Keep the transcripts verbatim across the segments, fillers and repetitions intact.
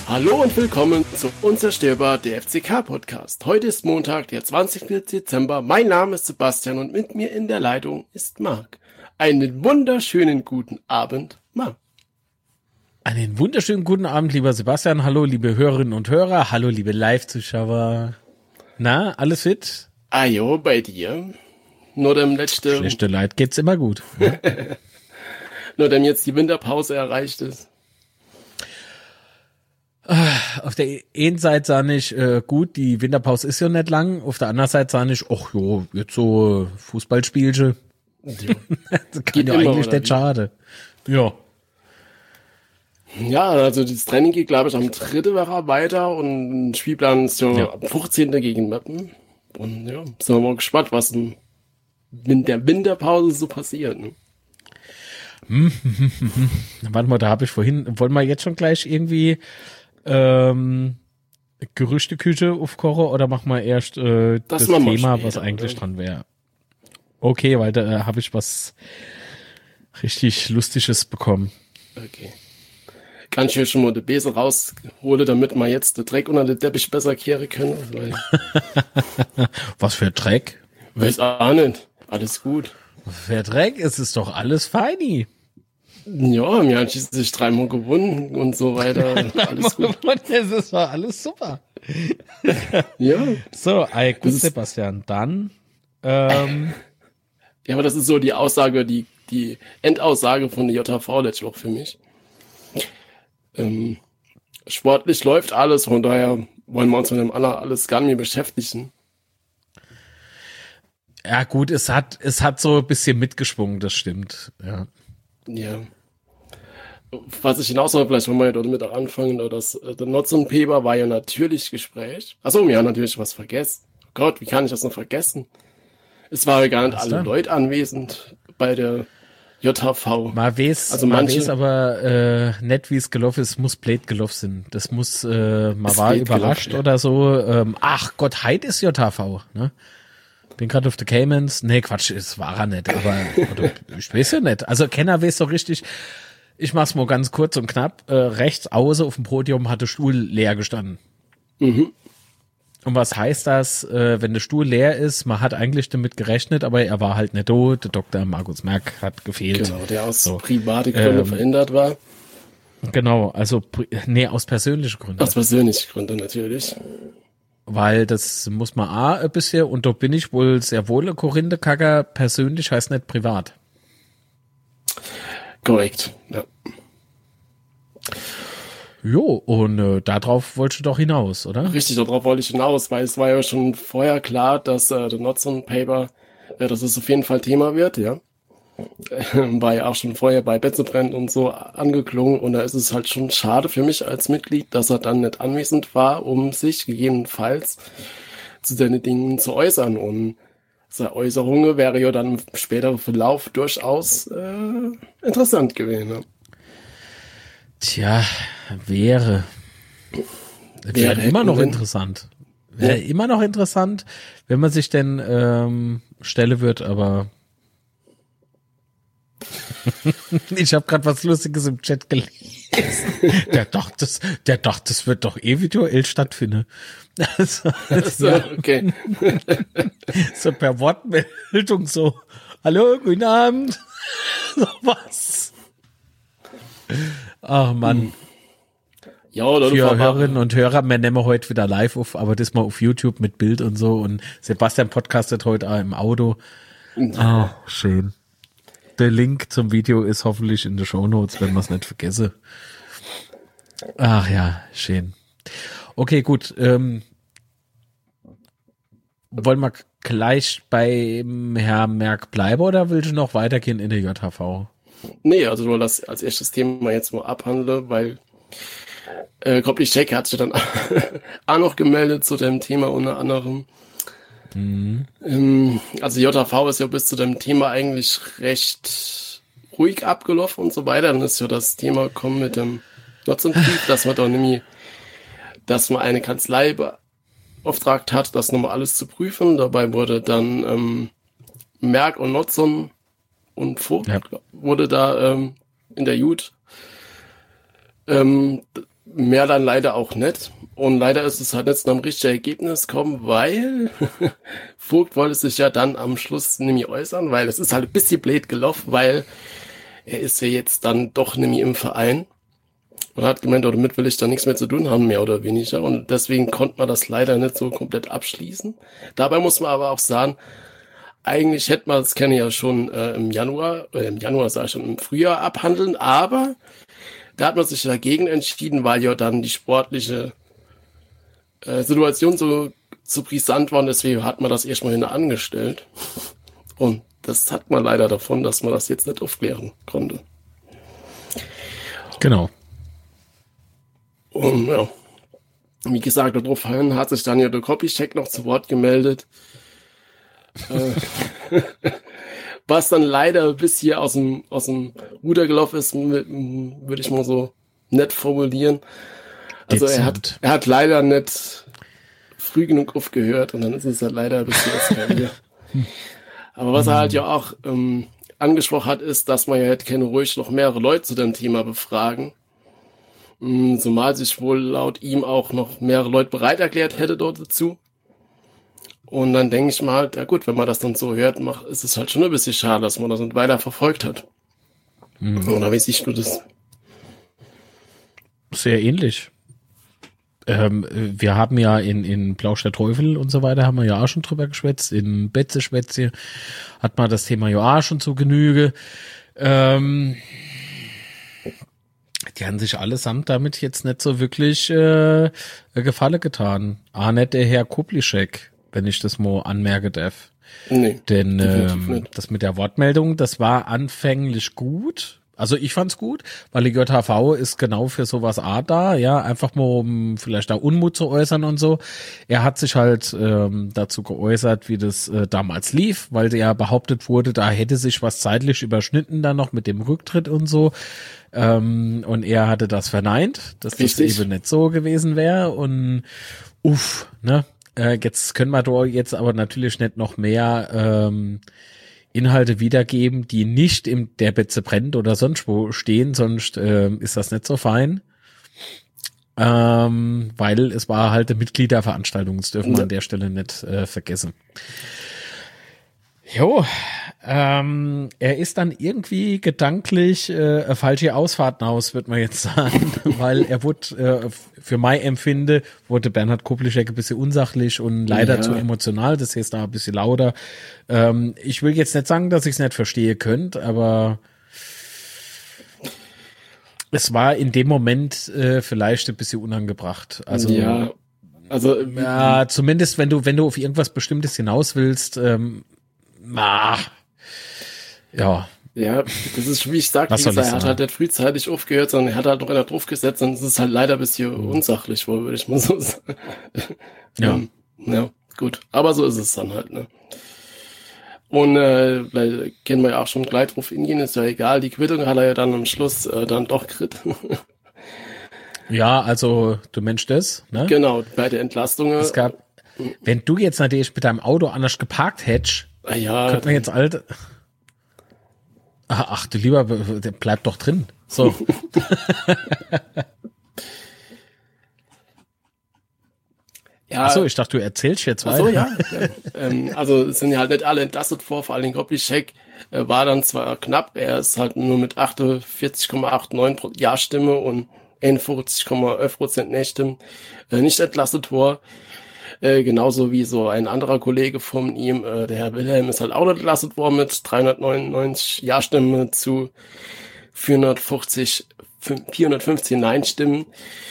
Hallo und willkommen zu Unzerstörbar, der F C K-Podcast. Heute ist Montag, der zwanzigste Dezember. Mein Name ist Sebastian und mit mir in der Leitung ist Marc. Einen wunderschönen guten Abend, Marc. Einen wunderschönen guten Abend, lieber Sebastian. Hallo, liebe Hörerinnen und Hörer. Hallo, liebe Live-Zuschauer. Na, alles fit? Ah jo, bei dir. Nur dem letzte... Schlechte Leid geht's immer gut. Ne? Nur dem jetzt die Winterpause erreicht ist. Auf der einen Seite sah ich, äh, gut, die Winterpause ist ja nicht lang. Auf der anderen Seite sah ich, ach jo, jetzt so Fußballspielchen. Ja. Das kann ja eigentlich nicht schade. Ja. Ja, also das Training geht, glaube ich, am dritten Woche weiter und Spielplan ist ja, ja. am fünfzehnten gegen Meppen. Und ja, sind wir mal gespannt, was in der Winterpause so passiert. Ne? Hm, hm, hm, hm. Warte mal, da habe ich vorhin, wollen wir jetzt schon gleich irgendwie ähm, Gerüchteküche aufkochen oder machen wir erst äh, das, das Thema, später, was eigentlich oder? Dran wäre? Okay, weil da äh, habe ich was richtig Lustiges bekommen. Okay. Kann ich hier schon mal die Bese raushole, damit wir jetzt den Dreck unter den Teppich besser kehren können? Weil was für Dreck? Weiß auch nicht. Alles gut. Für Dreck? Es ist doch alles feini. Ja, wir haben schließlich dreimal gewonnen und so weiter. Alles gut. Es ist doch alles super. Ja. So, ey, gut, Sebastian. Dann. Ähm, ja, aber das ist so die Aussage, die, die Endaussage von der J H V letzte Woche für mich. Ähm, sportlich läuft alles, von daher wollen wir uns mit dem anderen alles gar nicht mehr beschäftigen. Ja, gut, es hat, es hat so ein bisschen mitgeschwungen, das stimmt. Ja. Ja. Was ich hinaus soll, vielleicht wollen wir ja damit auch anfangen, dass der Notz-und-Peber war ja natürlich Gespräch. Achso, wir haben natürlich was vergessen. Oh Gott, wie kann ich das noch vergessen? Es waren ja gar nicht was alle dann? Leute anwesend bei der J H V. Man weiß, also man weiß aber äh, nicht, wie es gelaufen ist, muss blöd gelaufen sind. Das muss, äh, man war überrascht gelaufen, oder so. Ähm, ach Gott, heute ist J H V, ne? Bin gerade auf the Caymans. Nee, Quatsch, es war er nicht, aber oder, ich weiß ja nicht. Also Kenner weiß doch richtig, ich mach's mal ganz kurz und knapp. Äh, rechts außen auf dem Podium hat der Stuhl leer gestanden. Mhm. Und was heißt das, äh, wenn der Stuhl leer ist? Man hat eigentlich damit gerechnet, aber er war halt nicht da. Der Doktor Markus Merck hat gefehlt. Genau, der aus so. private Gründe ähm, verhindert war. Genau, also nee, aus persönlichen Gründen. Aus persönlichen Gründen natürlich. Weil das muss man A ein bisschen, und da bin ich wohl sehr wohl ein Korinthe-Kacker, persönlich heißt nicht privat. Korrekt, ja. Jo, und äh, darauf wolltest du doch hinaus, oder? Richtig, darauf wollte ich hinaus, weil es war ja schon vorher klar, dass äh, der Notz-und-Paper, äh, dass es auf jeden Fall Thema wird, ja. War ja auch schon vorher bei Betzebrand und so angeklungen, und da ist es halt schon schade für mich als Mitglied, dass er dann nicht anwesend war, um sich gegebenenfalls zu seinen Dingen zu äußern, und seine Äußerungen wäre ja dann im späteren Verlauf durchaus äh, interessant gewesen. Ne? Tja, wäre. Wäre, wäre immer noch denn, interessant. Wäre ja. immer noch interessant, wenn man sich denn ähm, stelle wird, aber ich habe gerade was Lustiges im Chat gelesen. Der dachte, das, der dachte, das wird doch eh virtuell stattfinden. Also, so, ja. Okay. So per Wortmeldung so, hallo, guten Abend. So was. Ach Mann. Ja, oder für Hörerinnen und Hörer, wir nehmen heute wieder live auf, aber das mal auf YouTube mit Bild und so, und Sebastian podcastet heute auch im Auto. Ah, oh, schön. Der Link zum Video ist hoffentlich in den Shownotes, wenn wir es nicht vergessen. Ach ja, schön. Okay, gut. Ähm, wollen wir gleich beim Herrn Merck bleiben oder willst du noch weitergehen in der J H V? Nee, also nur das als erstes Thema jetzt mal abhandle, weil äh, Koplich Check hat sich dann auch noch gemeldet zu dem Thema unter anderem. Mhm. Ähm, also J H V ist ja bis zu dem Thema eigentlich recht ruhig abgelaufen und so weiter. Dann ist ja das Thema gekommen mit dem Notz-und-Brief, dass man doch nämlich, dass man eine Kanzlei beauftragt hat, das nochmal alles zu prüfen. Dabei wurde dann ähm, Merck und Notzon und Vogt ja. wurde da ähm, in der Jut ähm, mehr dann leider auch nicht. Und leider ist es halt nicht zu einem richtigen Ergebnis gekommen, weil Vogt wollte sich ja dann am Schluss nämlich äußern, weil es ist halt ein bisschen blöd gelaufen, weil er ist ja jetzt dann doch nämlich im Verein und hat gemeint, oh, damit will ich da nichts mehr zu tun haben, mehr oder weniger. Und deswegen konnte man das leider nicht so komplett abschließen. Dabei muss man aber auch sagen, eigentlich hätte man das Kenne ja schon äh, im Januar, äh, im Januar sag ich schon, im Frühjahr abhandeln, aber da hat man sich dagegen entschieden, weil ja dann die sportliche äh, Situation so, so brisant war und deswegen hat man das erstmal hin angestellt. Und das hat man leider davon, dass man das jetzt nicht aufklären konnte. Genau. Und ja, wie gesagt, daraufhin hat sich dann ja der Copycheck noch zu Wort gemeldet. äh, was dann leider bis hier aus dem, aus dem Ruder gelaufen ist, würde ich mal so nett formulieren. Also er hat, er hat leider nicht früh genug aufgehört und dann ist es halt leider ein bisschen eskaliert. Aber was er halt ja auch ähm, angesprochen hat, ist, dass man ja hätte keine ruhig noch mehrere Leute zu dem Thema befragen. Ähm, zumal sich wohl laut ihm auch noch mehrere Leute bereit erklärt hätte dort dazu. Und dann denke ich mal, ja gut, wenn man das dann so hört, macht, ist es halt schon ein bisschen schade, dass man das nicht weiter verfolgt hat. Mhm. Oder wie siehst du das? Sehr ähnlich. Ähm, wir haben ja in, in Plausch der Teufel und so weiter, haben wir ja auch schon drüber geschwätzt. In Betze-Schwätze hat man das Thema ja auch schon zu Genüge. Ähm, die haben sich allesamt damit jetzt nicht so wirklich äh, Gefallen getan. Ah, nicht der Herr Kublischek, wenn ich das mal anmerken darf. Nee, denn ähm, das mit der Wortmeldung, das war anfänglich gut. Also ich fand's gut, weil die J H V ist genau für sowas A da, ja, einfach mal um vielleicht da Unmut zu äußern und so. Er hat sich halt ähm, dazu geäußert, wie das äh, damals lief, weil ja behauptet wurde, da hätte sich was zeitlich überschnitten dann noch mit dem Rücktritt und so. Ähm, und er hatte das verneint, dass Richtig. das eben nicht so gewesen wäre und uff, ne? Äh, jetzt können wir da jetzt aber natürlich nicht noch mehr ähm, Inhalte wiedergeben, die nicht im der Betze brennt oder sonst wo stehen, sonst ähm, ist das nicht so fein. Ähm, weil es war halt eine Mitgliederveranstaltung, das dürfen wir ja an der Stelle nicht äh, vergessen. Jo, ähm, er ist dann irgendwie gedanklich äh, eine falsche Ausfahrt aus, würde man jetzt sagen, weil er wurde, äh, für mein Empfinde, wurde Bernhard Kublischek ein bisschen unsachlich und leider ja. zu emotional, das heißt da ein bisschen lauter. Ähm, ich will jetzt nicht sagen, dass ich es nicht verstehe könnt, aber es war in dem Moment äh, vielleicht ein bisschen unangebracht. Also ja, also ja, zumindest wenn du wenn du auf irgendwas Bestimmtes hinaus willst, ähm, ah, ja. Ja, das ist, wie ich sagte, er hat halt nicht frühzeitig aufgehört, sondern er hat halt noch einer draufgesetzt und es ist halt leider ein bisschen mhm. unsachlich, würde ich mal so sagen. Ja. um, ja, gut. Aber so ist es dann halt, ne. Und äh, weil kennen wir ja auch schon gleich drauf hingehen, ist ja egal, die Quittung hat er ja dann am Schluss äh, dann doch gekriegt. Ja, also du Mensch das, ne? Genau, bei der Entlastung. Es gab, wenn du jetzt natürlich mit deinem Auto anders geparkt hättest, ja, könnte man jetzt alt. Ach du lieber, der bleibt doch drin. So. Ja. Ach so, ich dachte, du erzählst jetzt weiter. Ach so, ja. ja. ähm, also es sind ja halt nicht alle entlastet vor, vor allem Kublischek äh, war dann zwar knapp, er ist halt nur mit achtundvierzig Komma neunundachtzig Ja-Stimme und einundvierzig Komma elf Prozent Nee-Stimmen äh, nicht entlastet vor. Äh, genauso wie so ein anderer Kollege von ihm, äh, der Herr Wilhelm, ist halt auch nicht entlastet worden mit dreihundertneunundneunzig Ja-Stimmen zu vierhundertfünfzig Nein-Stimmen.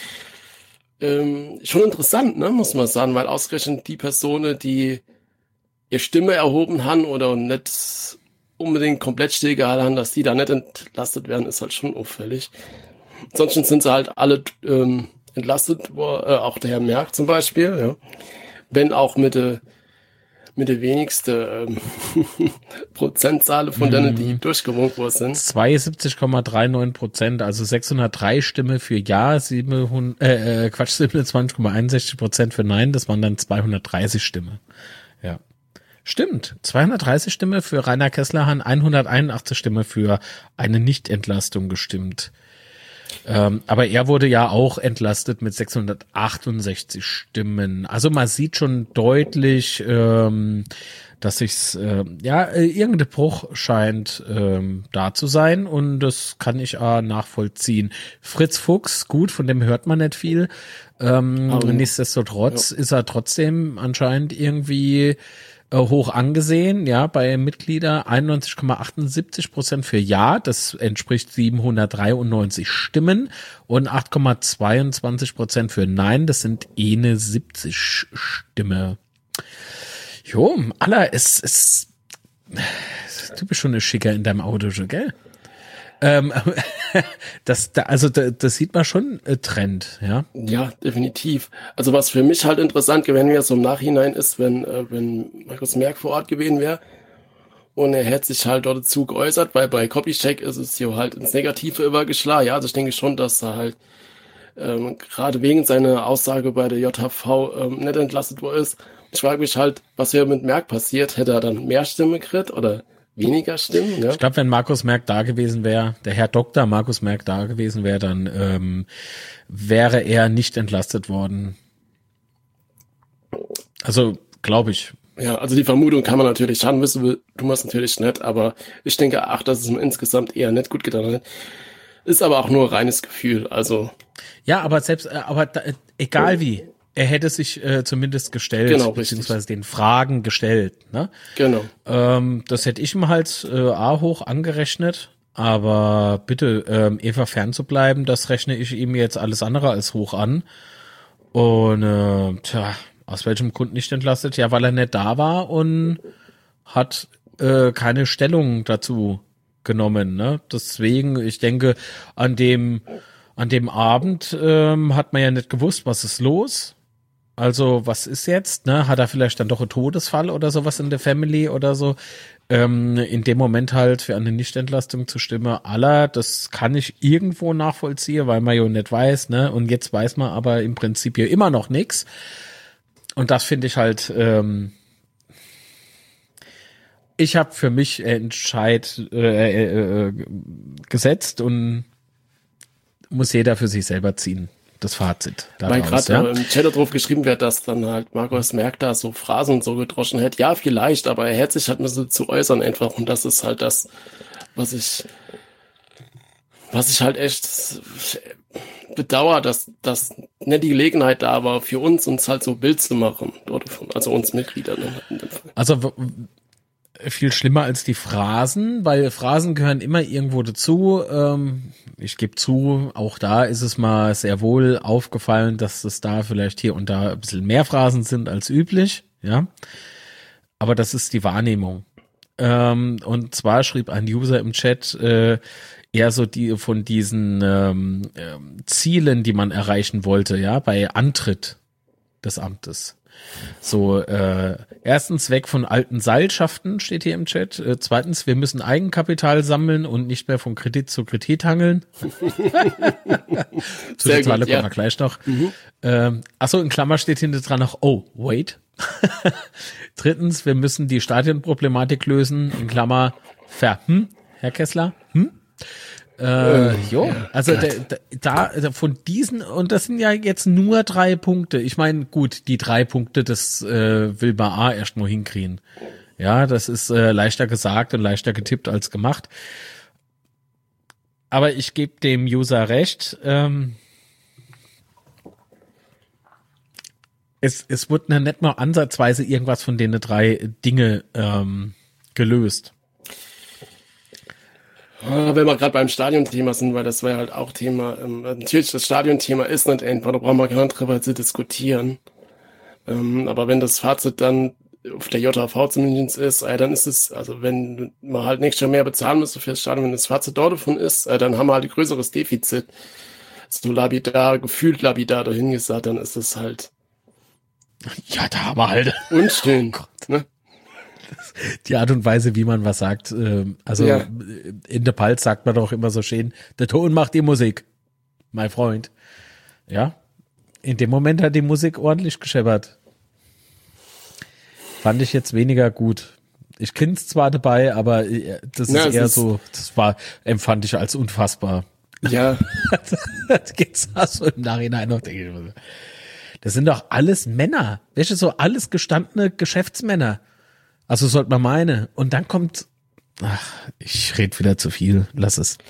Ähm, schon interessant, ne, muss man sagen, weil ausgerechnet die Personen, die ihre Stimme erhoben haben oder nicht unbedingt komplett stillgehalten haben, dass die da nicht entlastet werden, ist halt schon auffällig. Ansonsten sind sie halt alle ähm, entlastet, wo, äh, auch der Herr Merck zum Beispiel, ja. Wenn auch mit der mit der wenigste ähm, Prozentzahl von denen, die durchgewunken worden sind. zweiundsiebzig Komma neununddreißig Prozent, also sechshundertdrei Stimme für Ja, siebenhundert, äh, Quatsch, siebenundzwanzig Komma einundsechzig Prozent für Nein, das waren dann zweihundertdreißig Stimme. Ja. Stimmt, zweihundertdreißig Stimme für Rainer Kessler, haben hunderteinundachtzig Stimme für eine Nichtentlastung gestimmt. Ähm, aber er wurde ja auch entlastet mit sechshundertachtundsechzig Stimmen. Also man sieht schon deutlich, ähm, dass sich's, äh, ja, irgendein Bruch scheint ähm, da zu sein und das kann ich auch nachvollziehen. Fritz Fuchs, gut, von dem hört man nicht viel. Ähm, um, nichtsdestotrotz ja. ist er trotzdem anscheinend irgendwie äh, hoch angesehen, ja, bei Mitglieder einundneunzig Komma achtundsiebzig Prozent für Ja, das entspricht siebenhundertdreiundneunzig Stimmen und acht Komma zweiundzwanzig Prozent für Nein, das sind einundsiebzig Stimme. Jo, Aller, es ist, du bist schon eine Schicker in deinem Auto, gell? Ähm, das, da, also da, das sieht man schon äh, Trend, ja. Ja, definitiv. Also was für mich halt interessant gewesen wäre, so im Nachhinein ist, wenn äh, wenn Markus Merck vor Ort gewesen wäre und er hätte sich halt dort dazu geäußert, weil bei Copycheck ist es hier halt ins Negative übergeschlagen. Ja, also ich denke schon, dass er halt ähm, gerade wegen seiner Aussage bei der J H V ähm, nicht entlastet worden ist. Ich frage mich halt, was wäre mit Merck passiert? Hätte er dann mehr Stimmen gekriegt oder weniger Stimmen? Ja? Ich glaube, wenn Markus Merck da gewesen wäre, der Herr Doktor Markus Merck da gewesen wäre, dann ähm, wäre er nicht entlastet worden. Also, glaube ich. Ja, also die Vermutung kann man natürlich haben, wissen wir, du machst natürlich nicht, aber ich denke, ach, dass es ihm insgesamt eher nicht gut getan hat. Ist aber auch nur reines Gefühl, also. Ja, aber selbst, äh, aber da, egal wie. Er hätte sich äh, zumindest gestellt, genau, beziehungsweise den Fragen gestellt. Ne? Genau. Ähm, das hätte ich ihm halt äh, A hoch angerechnet, aber bitte, ähm, Eva fernzubleiben, das rechne ich ihm jetzt alles andere als hoch an. Und äh, tja, aus welchem Grund nicht entlastet? Ja, weil er nicht da war und hat äh, keine Stellung dazu genommen. Ne? Deswegen, ich denke, an dem an dem Abend ähm, hat man ja nicht gewusst, was ist los. Also, was ist jetzt, ne? Hat er vielleicht dann doch einen Todesfall oder sowas in der Family oder so? Ähm, in dem Moment halt für eine Nichtentlastung zu stimmen, aller, das kann ich irgendwo nachvollziehen, weil man ja nicht weiß, ne? Und jetzt weiß man aber im Prinzip ja immer noch nichts. Und das finde ich halt, ähm, ich habe für mich Entscheid äh, äh, gesetzt und muss jeder für sich selber ziehen. Das Fazit. Weil gerade ja? im Chat drauf geschrieben wird, dass dann halt Markus Merck da so Phrasen und so gedroschen hätte. Ja, vielleicht, aber er hätte sich halt müssen zu äußern einfach. Und das ist halt das, was ich, was ich halt echt bedauere, dass, dass nicht die Gelegenheit da war, für uns uns halt so Bild zu machen. Also uns Mitglieder. Also viel schlimmer als die Phrasen, weil Phrasen gehören immer irgendwo dazu. Ähm, ich gebe zu, auch da ist es mal sehr wohl aufgefallen, dass es da vielleicht hier und da ein bisschen mehr Phrasen sind als üblich, ja. Aber das ist die Wahrnehmung. Ähm, und zwar schrieb ein User im Chat äh, eher so die von diesen ähm, äh, Zielen, die man erreichen wollte, ja, bei Antritt des Amtes. So, äh, erstens weg von alten Seilschaften, steht hier im Chat. Äh, zweitens, wir müssen Eigenkapital sammeln und nicht mehr von Kredit zu Kredit hangeln. Zu der Zahl kommen wir gleich noch. Mhm. Ähm, achso, in Klammer steht hinter dran noch, oh, wait. Drittens, wir müssen die Stadionproblematik lösen, in Klammer, ver, hm, Herr Kessler, hm? Äh, jo, ja, also da, da von diesen, und das sind ja jetzt nur drei Punkte. Ich meine, gut, die drei Punkte, das äh, will man A erst nur hinkriegen. Ja, das ist äh, leichter gesagt und leichter getippt als gemacht. Aber ich gebe dem User recht. Ähm, es, es wurde nicht mal ansatzweise irgendwas von den drei Dinge ähm, gelöst. Wenn wir gerade beim Stadionthema sind, weil das war ja halt auch Thema, ähm, natürlich das Stadionthema ist nicht einfach, da brauchen wir gar nicht drüber zu diskutieren. Ähm, aber wenn das Fazit dann auf der J H V zumindest ist, äh, dann ist es, also wenn man halt nächstes Jahr mehr bezahlen müsste für das Stadion, wenn das Fazit dort davon ist, äh, dann haben wir halt ein größeres Defizit. So lapidar, gefühlt lapidar dahin gesagt, dann ist es halt. Ja, da haben wir halt. Unschön, ne? Die Art und Weise, wie man was sagt, äh, also ja. In der Palz sagt man doch immer so schön, der Ton macht die Musik, mein Freund. Ja, in dem Moment hat die Musik ordentlich gescheppert. Fand ich jetzt weniger gut. Ich kenn's zwar dabei, aber das ist ja, eher ist so, das war, empfand ich als unfassbar. Ja. Jetzt hast du im Nachhinein noch, denke ich, das sind doch alles Männer. Welche so alles gestandene Geschäftsmänner. Also sollte man meine. Und dann kommt, ach, ich rede wieder zu viel. Lass es.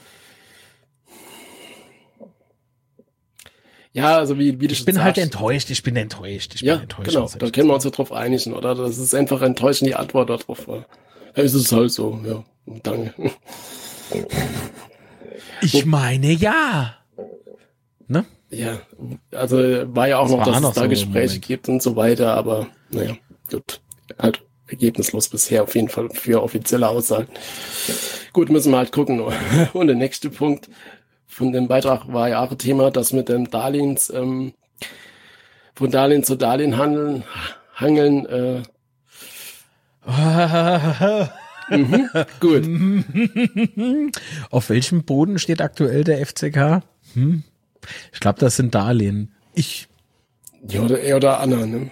Ja, also wie, wie du Ich bin sagst, halt enttäuscht, ich bin enttäuscht. Ich ja, bin enttäuscht, genau, da können wir uns ja drauf einigen, oder? Das ist einfach enttäuschend, die Antwort darauf war. Ja, es ist halt so, ja, danke. Ich meine, ja. Ne? Ja, also war ja auch das noch, dass es da so Gespräche gibt und so weiter, aber naja, gut, halt ergebnislos bisher auf jeden Fall für offizielle Aussagen. Gut, müssen wir halt gucken. Und der nächste Punkt von dem Beitrag war ja auch ein Thema, dass mit dem Darlehens, ähm, von Darlehen zu Darlehen handeln, hangeln, äh, mhm, gut. Auf welchem Boden steht aktuell der F C K? Hm? Ich glaube, das sind Darlehen. Ich. Ja, oder er oder Anna, ne?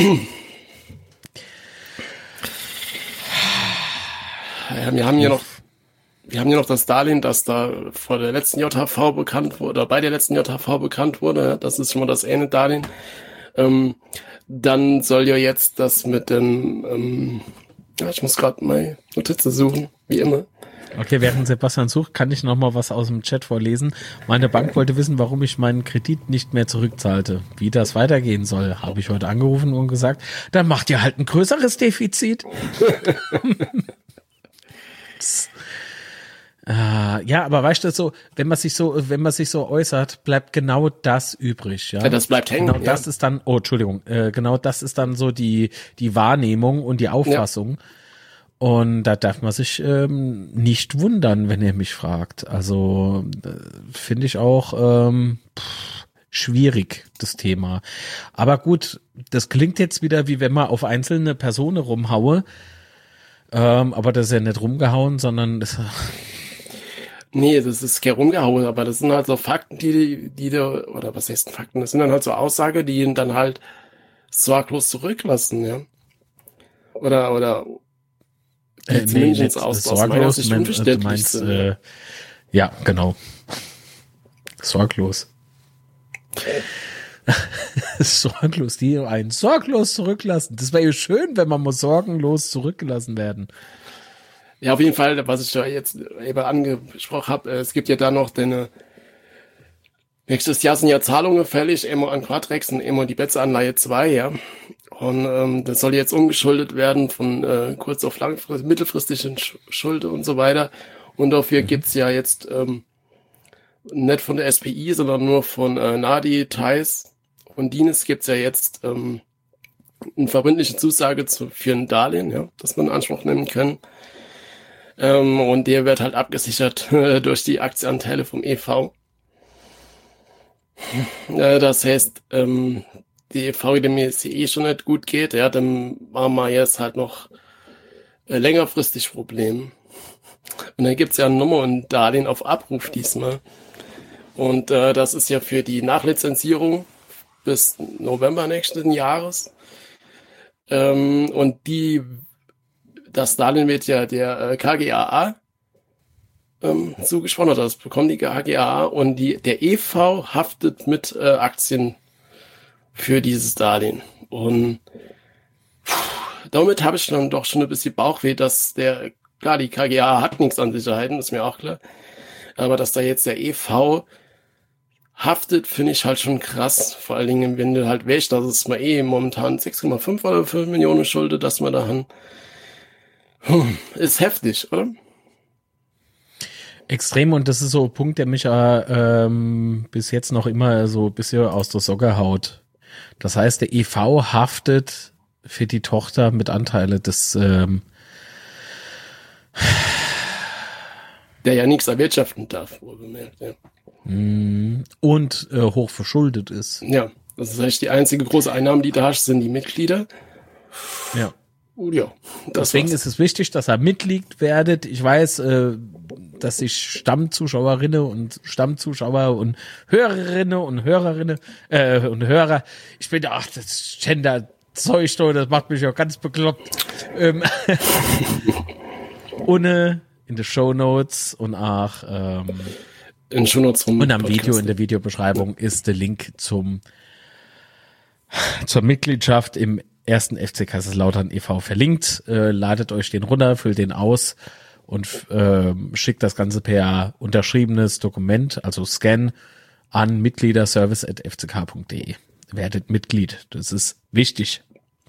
Ja, wir haben hier noch, wir haben hier noch das Darlehen, das da vor der letzten J H V bekannt wurde, oder bei der letzten J H V bekannt wurde. Das ist schon mal das eine Darlehen. Ähm, dann soll ja jetzt das mit dem, ähm, ja, ich muss gerade meine Notizen suchen, wie immer. Okay, während Sebastian sucht, kann ich noch mal was aus dem Chat vorlesen. Meine Bank wollte wissen, warum ich meinen Kredit nicht mehr zurückzahlte. Wie das weitergehen soll, habe ich heute angerufen und gesagt, dann macht ihr halt ein größeres Defizit. äh, ja, aber weißt du, so, wenn man sich so, wenn man sich so äußert, bleibt genau das übrig. Ja, ja das bleibt hängen. Genau das ja. ist dann, oh, Entschuldigung, äh, genau das ist dann so die, die Wahrnehmung und die Auffassung. Ja. Und da darf man sich ähm, nicht wundern, wenn ihr mich fragt. Also äh, finde ich auch ähm, pff, schwierig, das Thema. Aber gut, das klingt jetzt wieder, wie wenn man auf einzelne Personen rumhaue. Ähm, aber das ist ja nicht rumgehauen, sondern das... Nee, das ist kein rumgehauen, aber das sind halt so Fakten, die, die da, oder was heißt Fakten? Das sind dann halt so Aussagen, die ihn dann halt sorglos zurücklassen, ja. Oder, oder... Äh, nee, nicht aus, sorglos, aus mein, du meinst, äh, ja, genau. Sorglos. Sorglos, die einen sorglos zurücklassen. Das wäre ja schön, wenn man mal sorgenlos zurückgelassen werden. Ja, auf jeden Fall, was ich da jetzt eben angesprochen habe, es gibt ja da noch den, nächstes Jahr sind ja Zahlungen fällig, immer an Quadrex und immer die Betze-Anleihe zwei, ja. Und ähm, das soll jetzt umgeschuldet werden von äh, kurz- auf langfristig, mittelfristigen Sch- Schulden und so weiter. Und dafür mhm. gibt's ja jetzt ähm, nicht von der S P I, sondern nur von äh, Nadi, Theis und Dienes gibt's ja jetzt ähm, eine verbindliche Zusage zu, für ein Darlehen, ja, das man in Anspruch nehmen kann. Ähm, und der wird halt abgesichert äh, durch die Aktienanteile vom E V. Mhm. Äh, das heißt, ähm, die E V, dem es eh schon nicht gut geht, ja, dann machen wir jetzt halt noch äh, längerfristig Probleme. Und dann gibt's ja eine Nummer und Darlehen auf Abruf diesmal. Und äh, das ist ja für die Nachlizenzierung bis November nächsten Jahres. Ähm, und die, das Darlehen wird ja der äh, K G A A ähm, zugesprochen, oder das bekommt die K G A A und die, der E V haftet mit äh, Aktien für dieses Darlehen. Und pff, damit habe ich dann doch schon ein bisschen Bauchweh, dass der, klar, die K G A hat nichts an Sicherheiten, ist mir auch klar. Aber dass da jetzt der E V haftet, finde ich halt schon krass. Vor allen Dingen, wenn du halt wächst, dass es mal eh momentan sechs Komma fünf oder fünf Millionen Schulden, dass man da haben. Hm, ist heftig, oder? Extrem, und das ist so ein Punkt, der mich äh, ähm, bis jetzt noch immer so ein bisschen aus der Socke haut. Das heißt, der E V haftet für die Tochter mit Anteile des ähm der ja nichts erwirtschaften darf, wohlgemerkt, ja. Und äh, hoch verschuldet ist. Ja, das heißt, die einzige große Einnahmen, die da hast, sind die Mitglieder. Ja. Ja, deswegen war's. Ist es wichtig, dass er Mitglied werdet. Ich weiß, äh, dass sich Stammzuschauerinnen und Stammzuschauer und Hörerinnen und Hörerinnen äh, und Hörer, ich bin ach, das Gender-Zeug, das macht mich auch ganz bekloppt. Ähm, ohne in den Shownotes und auch ähm, in Shownotes rum. Und am Podcast. Video, in der Videobeschreibung ist der Link zum zur Mitgliedschaft im ersten F C Kaiserslautern e V verlinkt. Äh, ladet euch den runter, füllt den aus und äh, schickt das Ganze per unterschriebenes Dokument, also Scan, an mitgliederservice at f c k punkt d e. Werdet Mitglied. Das ist wichtig.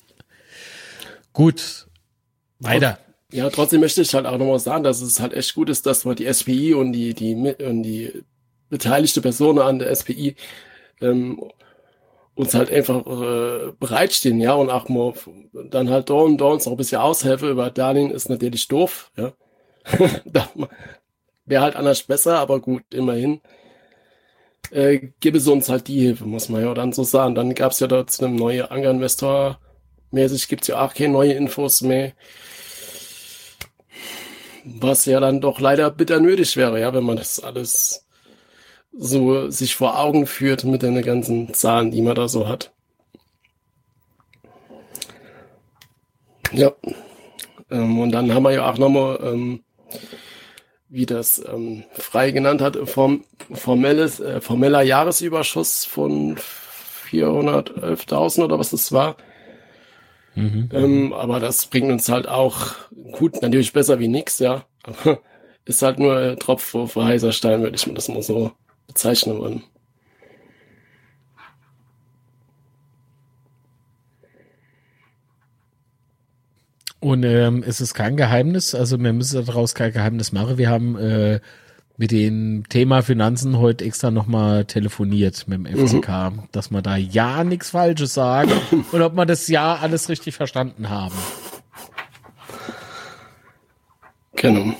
Gut. Weiter. Ja, trotzdem möchte ich halt auch nochmal sagen, dass es halt echt gut ist, dass man die S P I und die, die, und die beteiligte Person an der S P I ähm, uns halt einfach äh, bereitstehen, ja, und auch mal dann halt da und da uns noch ein bisschen aushelfen über Darlehen ist natürlich doof, ja. Wäre halt anders besser, aber gut, immerhin. Äh, gäbe es uns halt die Hilfe, muss man ja dann so sagen. Dann gab es ja da zu einem neuen Anker-Investor mäßig gibt's ja auch keine neue Infos mehr. Was ja dann doch leider bitter nötig wäre, ja, wenn man das alles so sich vor Augen führt mit den ganzen Zahlen, die man da so hat. Ja. Ähm, und dann haben wir ja auch nochmal, ähm, wie das ähm, Frei genannt hat, form, formelles, äh, formeller Jahresüberschuss von vierhundertelftausend oder was das war. Mhm. Ähm, aber das bringt uns halt auch gut, natürlich besser wie nix, ja. Aber ist halt nur ein Tropf vor, vor heißer Stein, würde ich mir das mal so bezeichnen wollen. Und ähm, es ist kein Geheimnis, also wir müssen daraus kein Geheimnis machen. Wir haben äh, mit dem Thema Finanzen heute extra nochmal telefoniert mit dem F C K, mhm. dass wir da ja nichts Falsches sagen und ob wir das ja alles richtig verstanden haben. Genau.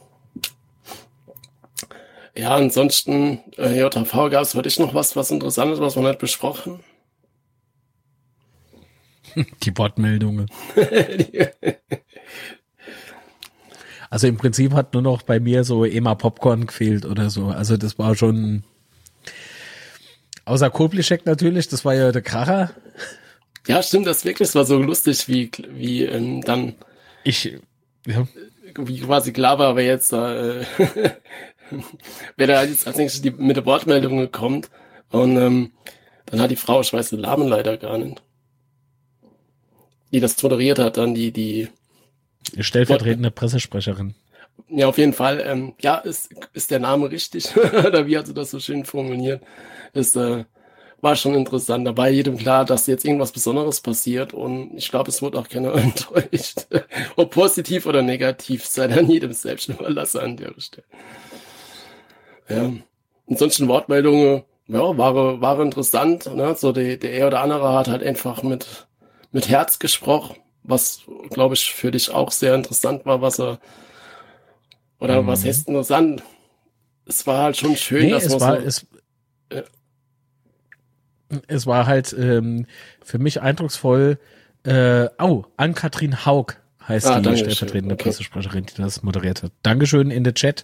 Ja, ansonsten, äh, J V gab es für dich noch was, was Interessantes, was wir nicht besprochen? Die Wortmeldungen. Also im Prinzip hat nur noch bei mir so Ema Popcorn gefehlt oder so. Also das war schon, außer Koblischek natürlich, das war ja der Kracher. Ja, stimmt, das wirklich, das war so lustig, wie, wie ähm, dann ich, ja. wie quasi klar war, wer jetzt da, äh, wer da jetzt als nächstes die, mit der Wortmeldung kommt. Und ähm, dann hat die Frau, ich weiß den Namen leider gar nicht, die das moderiert hat, dann die, die stellvertretende Pressesprecherin. Ja, auf jeden Fall. Ähm, ja, ist, ist der Name richtig? Oder wie hat sie das so schön formuliert? Ist, äh, war schon interessant. Da war jedem klar, dass jetzt irgendwas Besonderes passiert und ich glaube, es wurde auch keiner enttäuscht. Ob positiv oder negativ, sei dann jedem selbst überlassen an der Stelle. Ja. Ansonsten Wortmeldungen, ja, war, war interessant. Ne? So die, der eine oder andere hat halt einfach mit mit Herz gesprochen, was, glaube ich, für dich auch sehr interessant war, was er, oder mhm. was heißt interessant? Es war halt schon schön, nee, dass es man war, so, es, ja. es war halt ähm, für mich eindrucksvoll, äh, oh, Ann-Kathrin Haug heißt ah, die stellvertretende okay. Pressesprecherin, die das moderiert hat. Dankeschön in der Chat.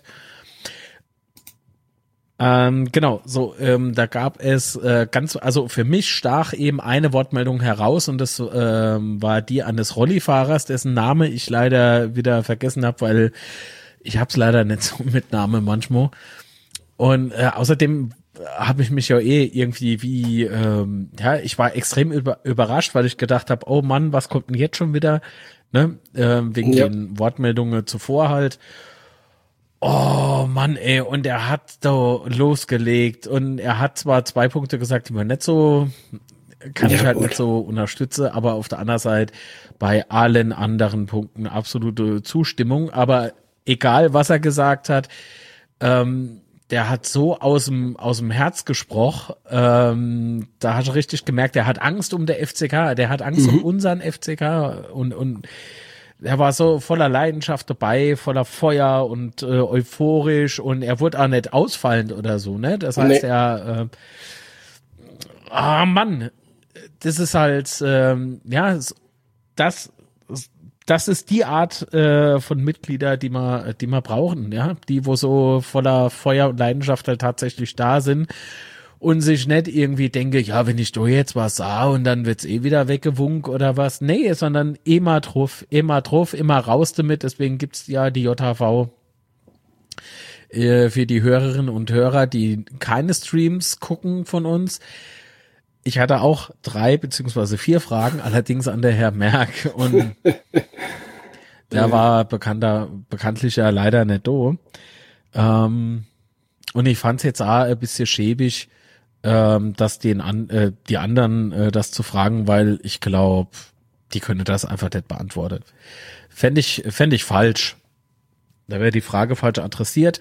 Ähm, genau, so, ähm, da gab es äh, ganz, also für mich stach eben eine Wortmeldung heraus und das ähm, war die eines Rollifahrers, dessen Name ich leider wieder vergessen habe, weil ich hab's leider nicht so mit Name manchmal. Und äh, außerdem habe ich mich ja eh irgendwie wie, ähm, ja, ich war extrem über, überrascht, weil ich gedacht habe, oh Mann, was kommt denn jetzt schon wieder, ne, äh, wegen ja. den Wortmeldungen zuvor halt. Oh Mann, ey, und er hat da losgelegt und er hat zwar zwei Punkte gesagt, die man nicht so, kann ja, ich halt gut. nicht so unterstützen, aber auf der anderen Seite bei allen anderen Punkten absolute Zustimmung, aber egal, was er gesagt hat, ähm, der hat so aus dem, aus dem Herz gesprochen, ähm, da hast du richtig gemerkt, der hat Angst um der F C K, der hat Angst mhm. um unseren F C K und, und er war so voller Leidenschaft dabei, voller Feuer und äh, euphorisch und er wurde auch nicht ausfallend oder so, ne? Das heißt, nee. er, äh, ah Mann, das ist halt, ähm, ja, das, das ist die Art äh, von Mitglieder, die wir, die wir brauchen, ja, die wo so voller Feuer und Leidenschaft halt tatsächlich da sind. Und sich nicht irgendwie denke, ja, wenn ich da jetzt was sah und dann wird's eh wieder weggewunken oder was. Nee, sondern immer drauf, immer drauf, immer raus damit. Deswegen gibt's ja die J H V äh, für die Hörerinnen und Hörer, die keine Streams gucken von uns. Ich hatte auch drei beziehungsweise vier Fragen, allerdings an der Herr Merck und der war bekannter, bekanntlich ja leider nicht da. Ähm, und ich fand es jetzt auch ein bisschen schäbig, ähm, dass den an, äh, die anderen äh, das zu fragen, weil ich glaube, die können das einfach nicht beantworten. Fände ich, fände ich falsch. Da wäre die Frage falsch adressiert.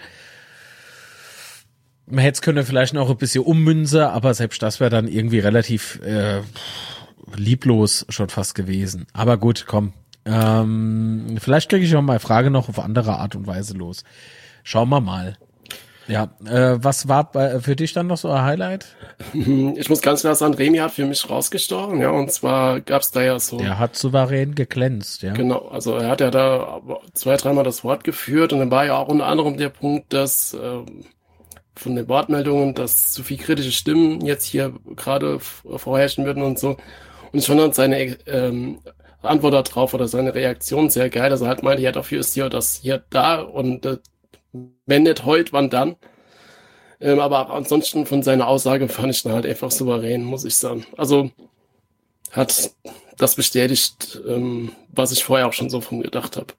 Man hätte es können vielleicht noch ein bisschen ummünzen, aber selbst das wäre dann irgendwie relativ äh, lieblos schon fast gewesen. Aber gut, komm. Ähm, vielleicht kriege ich auch mal Frage noch auf andere Art und Weise los. Schauen wir mal. Ja, äh, was war bei, für dich dann noch so ein Highlight? Ich muss ganz klar sagen, Remy hat für mich rausgestochen, ja, und zwar gab's da ja so... Der hat souverän geglänzt, ja. Genau, also er hat ja da zwei, dreimal das Wort geführt und dann war ja auch unter anderem der Punkt, dass äh, von den Wortmeldungen, dass zu viel kritische Stimmen jetzt hier gerade vorherrschen würden und so. Und ich fand dann seine ähm, Antwort darauf oder seine Reaktion sehr geil, dass er halt meinte, ja, dafür ist hier das hier da und äh, wenn nicht heute, wann dann? Ähm, aber ansonsten von seiner Aussage fand ich ihn halt einfach souverän, muss ich sagen. Also hat das bestätigt, ähm, was ich vorher auch schon so von gedacht habe.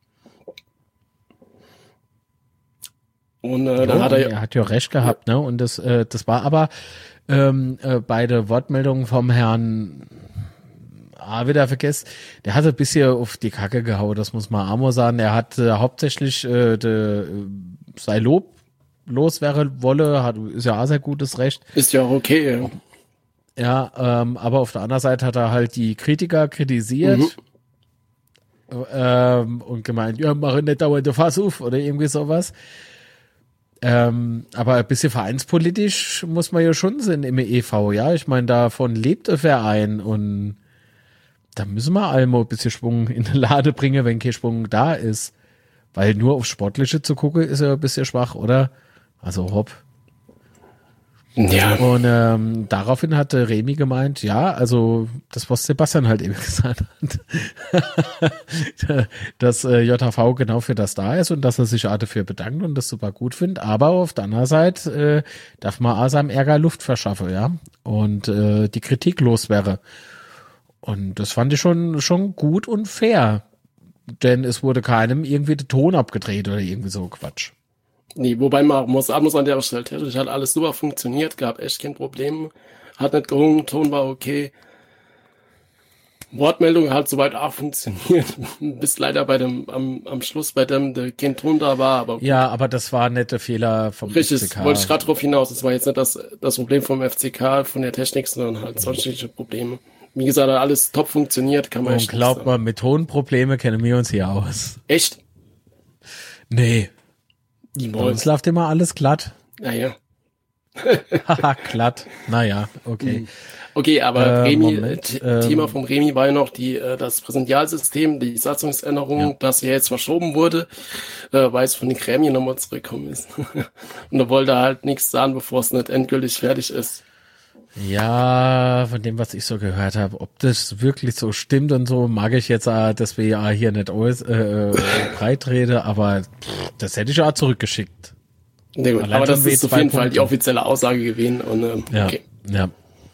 Und äh, jo, dann hat er, er hat ja recht gehabt, ja. ne? Und das, äh, das war aber ähm, äh, beide Wortmeldungen vom Herrn Ah, wieder vergessen, der hatte ein bisschen auf die Kacke gehauen, das muss man Amo sagen. Er hat äh, hauptsächlich äh, de, sei Lob loswerden wolle, hat, ist ja auch sehr gutes Recht. Ist ja auch okay, ja. Ja, ähm, aber auf der anderen Seite hat er halt die Kritiker kritisiert mhm. ähm, und gemeint, ja, mach nicht dauernd Fass auf oder irgendwie sowas. Ähm, aber ein bisschen vereinspolitisch muss man ja schon sein im E V, ja. Ich meine, davon lebt der Verein und da müssen wir alle mal ein bisschen Schwung in die Lade bringen, wenn kein Schwung da ist. Weil nur auf Sportliche zu gucken, ist ja ein bisschen schwach, oder? Also hopp. Ja. Und ähm, daraufhin hatte Remy gemeint, ja, also das, was Sebastian halt eben gesagt hat, dass äh, J H V genau für das da ist und dass er sich auch dafür bedankt und das super gut findet. Aber auf der anderen Seite äh, darf man auch seinem Ärger Luft verschaffen, ja. Und äh, die Kritik los wäre. Und das fand ich schon, schon gut und fair. Denn es wurde keinem irgendwie der Ton abgedreht oder irgendwie so Quatsch. Nee, wobei man muss, muss an der Stelle, technisch hat alles super funktioniert, gab echt kein Problem. Hat nicht gehungen, Ton war okay. Wortmeldung hat soweit auch funktioniert. Bis leider bei dem, am, am Schluss, bei dem der kein Ton da war, aber gut. Ja, aber das war nicht der Fehler vom Richtig, F C K. wollte ich gerade drauf hinaus. Das war jetzt nicht das, das Problem vom F C K, von der Technik, sondern halt sonstige Probleme. Wie gesagt, hat alles top funktioniert, kann man echt nicht sagen. Und glaubt mal, mit Tonprobleme kennen wir uns hier aus. Echt? Nee. Bei uns läuft immer alles glatt. Naja. Haha, glatt. Naja, okay. Okay, aber äh, Remy, Moment, ähm, Thema ähm, vom Remy war ja noch die, äh, das Präsentialsystem, die Satzungsänderung, ja. das ja jetzt verschoben wurde, äh, weil es von den Gremien nochmal zurückgekommen ist. Und da wollte er halt nichts sagen, bevor es nicht endgültig fertig ist. Ja, von dem, was ich so gehört habe, ob das wirklich so stimmt und so, mag ich jetzt, äh, dass wir ja hier nicht alles äh, breit reden, aber pff, das hätte ich ja zurückgeschickt. Ja, gut, aber das ist auf jeden Fall die offizielle Aussage gewesen. Und, ähm, ja, okay. ja.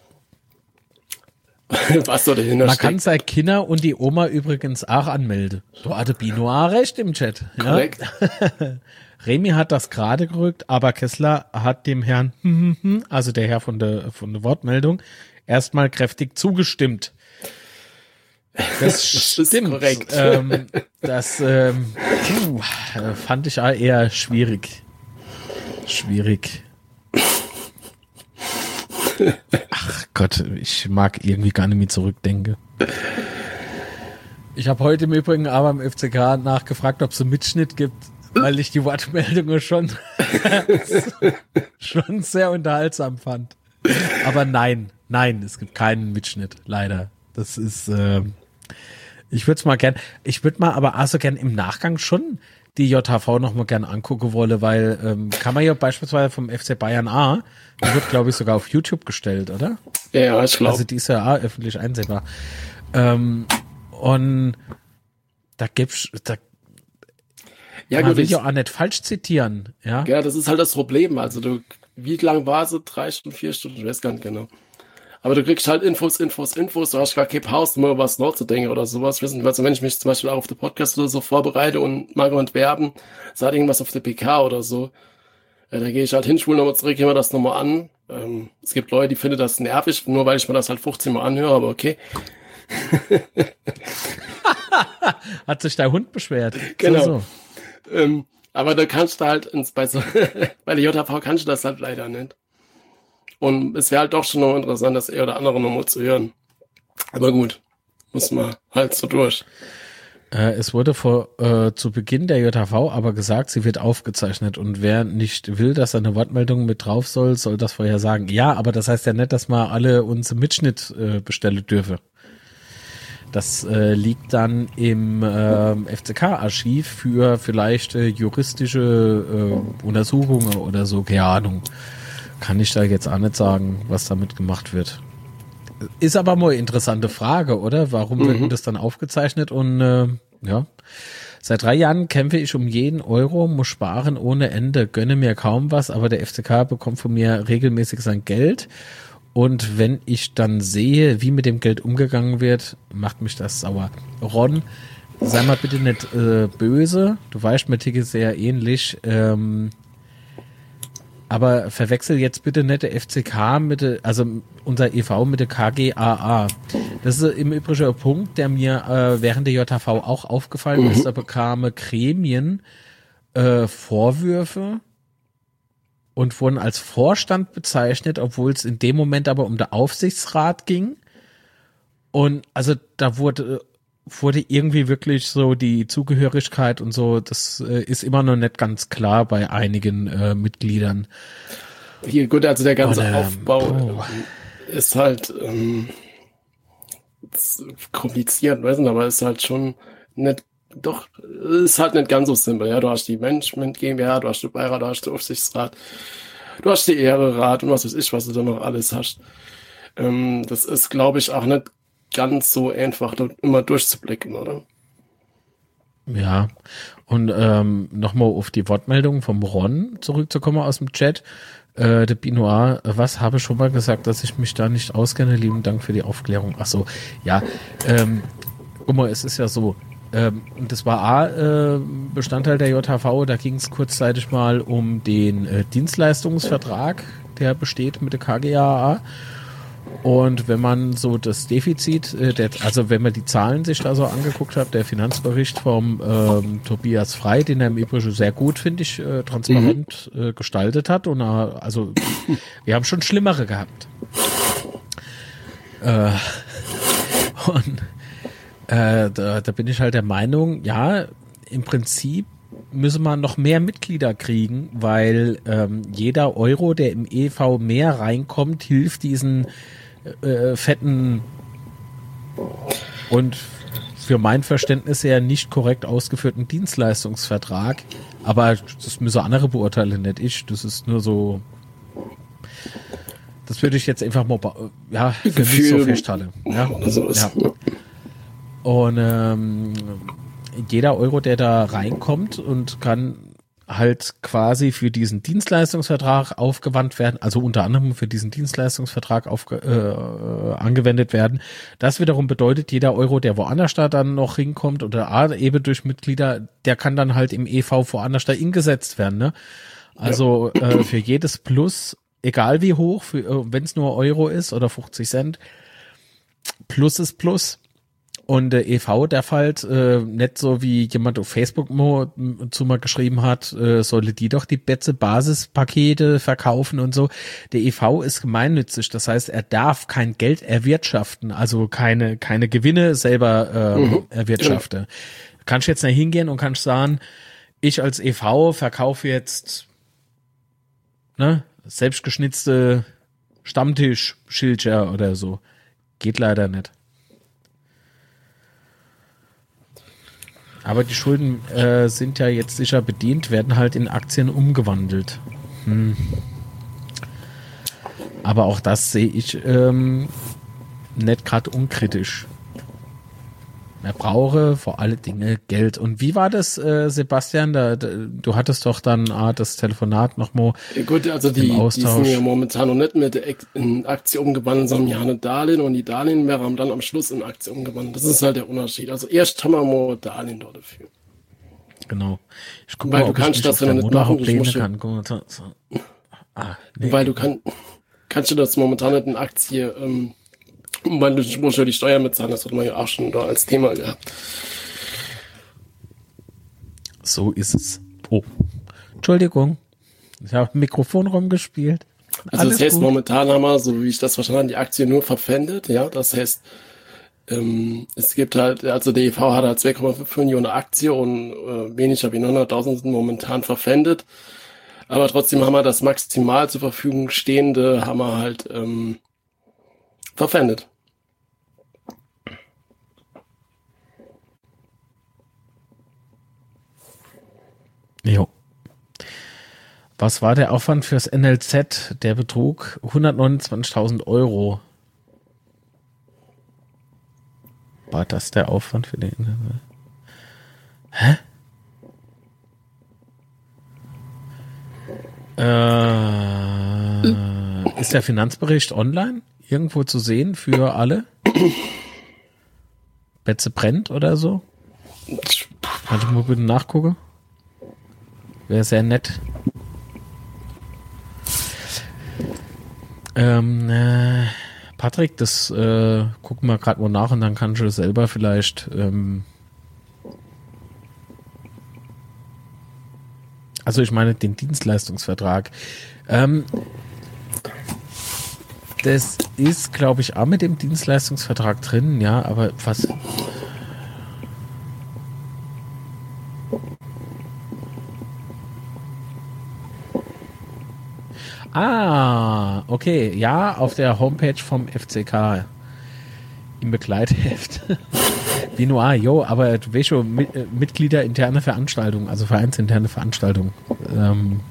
Was so dahinter Man steckt. kann seine Kinder und die Oma übrigens auch anmelden. So hatte Bino auch recht im Chat. Korrekt. Ja? Remy hat das gerade gerückt, aber Kessler hat dem Herrn, also der Herr von der, von der Wortmeldung, erstmal kräftig zugestimmt. Das, das stimmt. Ist korrekt. Ähm, das ähm, puh, fand ich auch eher schwierig. Schwierig. Ach Gott, ich mag irgendwie gar nicht mehr zurückdenken. Ich habe heute im Übrigen aber im F C K nachgefragt, ob es einen Mitschnitt gibt, weil ich die Wortmeldungen schon, schon sehr unterhaltsam fand. Aber nein, nein, es gibt keinen Mitschnitt, leider. Das ist, äh, ich würde es mal gern, ich würde mal aber auch so gern im Nachgang schon die J H V noch mal gern angucken wollen, weil ähm, kann man ja beispielsweise vom F C Bayern A, die wird glaube ich sogar auf YouTube gestellt, oder? Ja, ich glaube. Also die ist ja auch öffentlich einsehbar. Ähm, und da gibt's, da Ja, man gut, will ja auch nicht falsch zitieren, ja. Ja, das ist halt das Problem. Also du, wie lang war es? Drei Stunden, vier Stunden, ich weiß gar nicht genau. Aber du kriegst halt Infos, Infos, Infos, du hast gar keine Pause, um was nachzudenken oder sowas. Wissen, also wenn ich mich zum Beispiel auch auf den Podcast oder so vorbereite und mache und werben, sage irgendwas auf der P K oder so, ja, da gehe ich halt hin, spule nochmal zurück, höre mir das nochmal an. Ähm, es gibt Leute, die finden das nervig, nur weil ich mir das halt fünfzehn Mal anhöre, aber okay. Hat sich der Hund beschwert. Genau. So, so. Ähm, aber da kannst du halt, ins, bei, so, bei der J H V kannst du das halt leider nicht. Und es wäre halt doch schon noch interessant, das eher oder andere nochmal zu hören. Aber gut, muss man halt so durch. Äh, es wurde vor äh, zu Beginn der J H V aber gesagt, sie wird aufgezeichnet. Und wer nicht will, dass eine Wortmeldung mit drauf soll, soll das vorher sagen. Ja, aber das heißt ja nicht, dass man alle uns im Mitschnitt äh, bestellen dürfe. Das äh, liegt dann im äh, F C K-Archiv für vielleicht äh, juristische äh, Untersuchungen oder so, keine Ahnung. Kann ich da jetzt auch nicht sagen, was damit gemacht wird. Ist aber mal eine interessante Frage, oder? Warum mhm. wird denn das dann aufgezeichnet? Und äh, ja, seit drei Jahren kämpfe ich um jeden Euro, muss sparen ohne Ende, gönne mir kaum was, aber der F C K bekommt von mir regelmäßig sein Geld. Und wenn ich dann sehe, wie mit dem Geld umgegangen wird, macht mich das sauer. Ron, sei mal bitte nicht äh, böse. Du weißt, mir ticke sehr ähnlich. Ähm, Aber verwechsel jetzt bitte nicht der F C K mit der, also unser E V mit der K G A A. Das ist im Übrigen ein Punkt, der mir äh, während der J H V auch aufgefallen mhm. ist. Da bekam Gremien äh, Vorwürfe und wurden als Vorstand bezeichnet, obwohl es in dem Moment aber um den Aufsichtsrat ging. Und also da wurde wurde irgendwie wirklich so die Zugehörigkeit und so, das äh, ist immer noch nicht ganz klar bei einigen äh, Mitgliedern. Hier, gut, also der ganze und, ähm, Aufbau oh. ist halt ähm, ist kompliziert, weiß nicht, aber ist halt schon nicht, doch, ist halt nicht ganz so simpel. Ja, du hast die Management GmbH, du hast den Beirat, du hast den Aufsichtsrat, du hast die Ehrerat und was weiß ich, was du da noch alles hast. Ähm, das ist, glaube ich, auch nicht ganz so einfach, immer durchzublicken, oder? Ja, und ähm, nochmal auf die Wortmeldung vom Ron zurückzukommen aus dem Chat. Äh, der Binoir, was habe ich schon mal gesagt, dass ich mich da nicht auskenne? Lieben Dank für die Aufklärung. Ach so, ja. Ähm, guck mal, es ist ja so, ähm, das war A, äh, Bestandteil der J H V, da ging es kurzzeitig mal um den äh, Dienstleistungsvertrag, der besteht mit der K G A A. Und wenn man so das Defizit, äh, der, also wenn man die Zahlen sich da so angeguckt hat, der Finanzbericht vom ähm, Tobias Frey, den er im Übrigen sehr gut, finde ich, äh, transparent mhm. äh, gestaltet hat. Und äh, also wir haben schon Schlimmere gehabt. Äh, und äh, da, da bin ich halt der Meinung, ja, im Prinzip müsse man noch mehr Mitglieder kriegen, weil ähm, jeder Euro, der im E V mehr reinkommt, hilft diesen äh, fetten und für mein Verständnis her nicht korrekt ausgeführten Dienstleistungsvertrag. Aber das müssen andere beurteilen, nicht ich. Das ist nur so, das würde ich jetzt einfach mal, ja, für mich so festhalten. Ja, ja. Und ähm, jeder Euro, der da reinkommt und kann halt quasi für diesen Dienstleistungsvertrag aufgewandt werden, also unter anderem für diesen Dienstleistungsvertrag aufge, äh, angewendet werden. Das wiederum bedeutet, jeder Euro, der woanders da dann noch hinkommt oder eben durch Mitglieder, der kann dann halt im E V woanders da eingesetzt werden. Ne? Also ja. äh, für jedes Plus, egal wie hoch, wenn es nur Euro ist oder fünfzig Cent, Plus ist Plus. Und der E V, der halt äh, nicht so wie jemand auf Facebook mo, zu mal geschrieben hat, äh, solle die doch die Betze Basispakete verkaufen und so. Der E V ist gemeinnützig, das heißt, er darf kein Geld erwirtschaften, also keine keine Gewinne selber äh, mhm. erwirtschaften. Du kannst jetzt nicht hingehen und kannst sagen, ich als E V verkaufe jetzt ne selbstgeschnitzte Stammtisch-Schildchen oder so. Geht leider nicht. Aber die Schulden äh, sind ja jetzt sicher bedient, werden halt in Aktien umgewandelt. Hm. Aber auch das sehe ich ähm, nicht gerade unkritisch. Man brauche vor alle Dinge Geld. Und wie war das, äh, Sebastian? Da, da, du hattest doch dann ah, das Telefonat nochmal. Gut, also die, die sind ja momentan noch nicht mit in Aktie umgewandelt, sondern ja eine Darlehen und die Darlehen haben dann am Schluss in Aktie umgewandelt. Das ist halt der Unterschied. Also erst haben wir mal Darlehen dort dafür. Genau. Ich guck Weil mal, du kannst das ja nicht machen. Ich muss kann. Ah, nee, Weil du kann, kannst du das momentan nicht in Aktie ähm, weil du musst ja die Steuer mitzahlen, das hat man ja auch schon da als Thema gehabt. So ist es. Oh, Entschuldigung. Ich habe Mikrofon rumgespielt. Also Alles das heißt, gut. Momentan haben wir, so wie ich das verstanden habe, die Aktie nur verpfändet. Ja, das heißt, ähm, es gibt halt, also der E V hat halt zwei Komma fünf Millionen Aktie und äh, weniger wie hunderttausend sind momentan verpfändet. Aber trotzdem haben wir das maximal zur Verfügung stehende, haben wir halt ähm, verpfändet. Jo. Was war der Aufwand fürs N L Z? Der betrug hundertneunundzwanzigtausend Euro. War das der Aufwand für den? Hä? Äh, ist der Finanzbericht online irgendwo zu sehen für alle? Betze brennt oder so? Warte mal bitte nachgucken. Wäre sehr nett. Ähm, äh, Patrick, das äh, gucken wir gerade mal nach und dann kannst du selber vielleicht ähm, also ich meine den Dienstleistungsvertrag. Ähm, das ist, glaube ich, auch mit dem Dienstleistungsvertrag drin, ja, aber was... Ah, okay. Ja, auf der Homepage vom F C K im Begleitheft. Wie nur, ah, jo, aber du weißt schon, mit, äh, Mitglieder interne Veranstaltungen, also vereinsinterne Veranstaltungen. Ähm,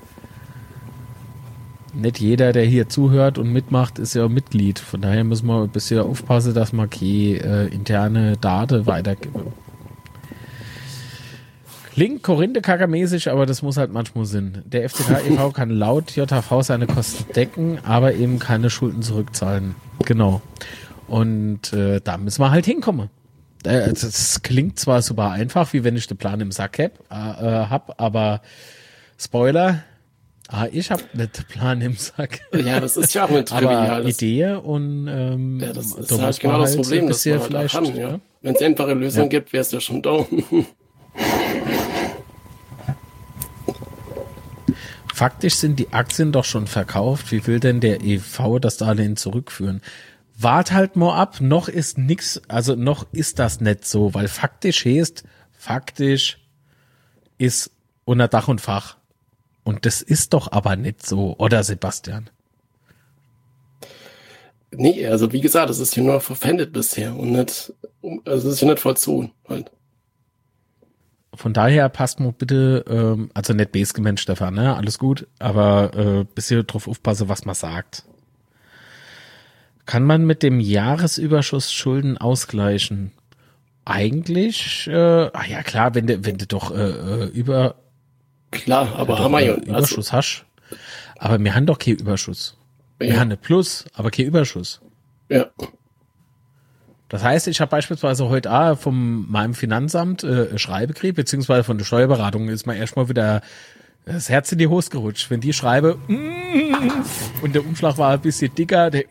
nicht jeder, der hier zuhört und mitmacht, ist ja Mitglied. Von daher müssen wir ein bisschen aufpassen, dass wir keine äh, interne Daten weitergeben. Klingt Korinthe-Kacker-mäßig, aber das muss halt manchmal Sinn. Der F C K e V kann laut J H V seine Kosten decken, aber eben keine Schulden zurückzahlen. Genau. Und äh, da müssen wir halt hinkommen. Äh, das klingt zwar super einfach, wie wenn ich den Plan im Sack hab, äh, hab, aber Spoiler, ah, ich hab nicht den Plan im Sack. Ja, das ist ja auch eine trivial. Aber Idee und ähm, ja, das ist halt genau das halt Problem, dass man vielleicht, halt kann, ja. Wenn es einfache Lösungen ja. gibt, wär's ja schon da. Faktisch sind die Aktien doch schon verkauft. Wie will denn der E V das Darlehen zurückführen? Wart halt mal ab, noch ist nix, also noch ist das nicht so, weil faktisch heißt, faktisch ist unter Dach und Fach. Und das ist doch aber nicht so, oder Sebastian? Nee, also wie gesagt, das ist hier nur verpfändet bisher und nicht, also es ist ja nicht vollzogen halt. Von daher passt mal bitte, ähm, also nicht base gemensch, Stefan, ne? Alles gut, aber äh, bisschen drauf aufpassen, was man sagt. Kann man mit dem Jahresüberschuss Schulden ausgleichen? Eigentlich, äh, ah ja klar, wenn du, wenn du doch äh, über klar, aber haben wir ja Überschuss also, hast. Aber wir haben doch keinen Überschuss. Ja. Wir haben eine Plus, aber keinen Überschuss. Ja. Das heißt, ich habe beispielsweise heute auch von meinem Finanzamt äh, Schreibe gekriegt, beziehungsweise von der Steuerberatung ist mir erstmal wieder das Herz in die Hose gerutscht. Wenn die schreibe mm, und der Umschlag war ein bisschen dicker, der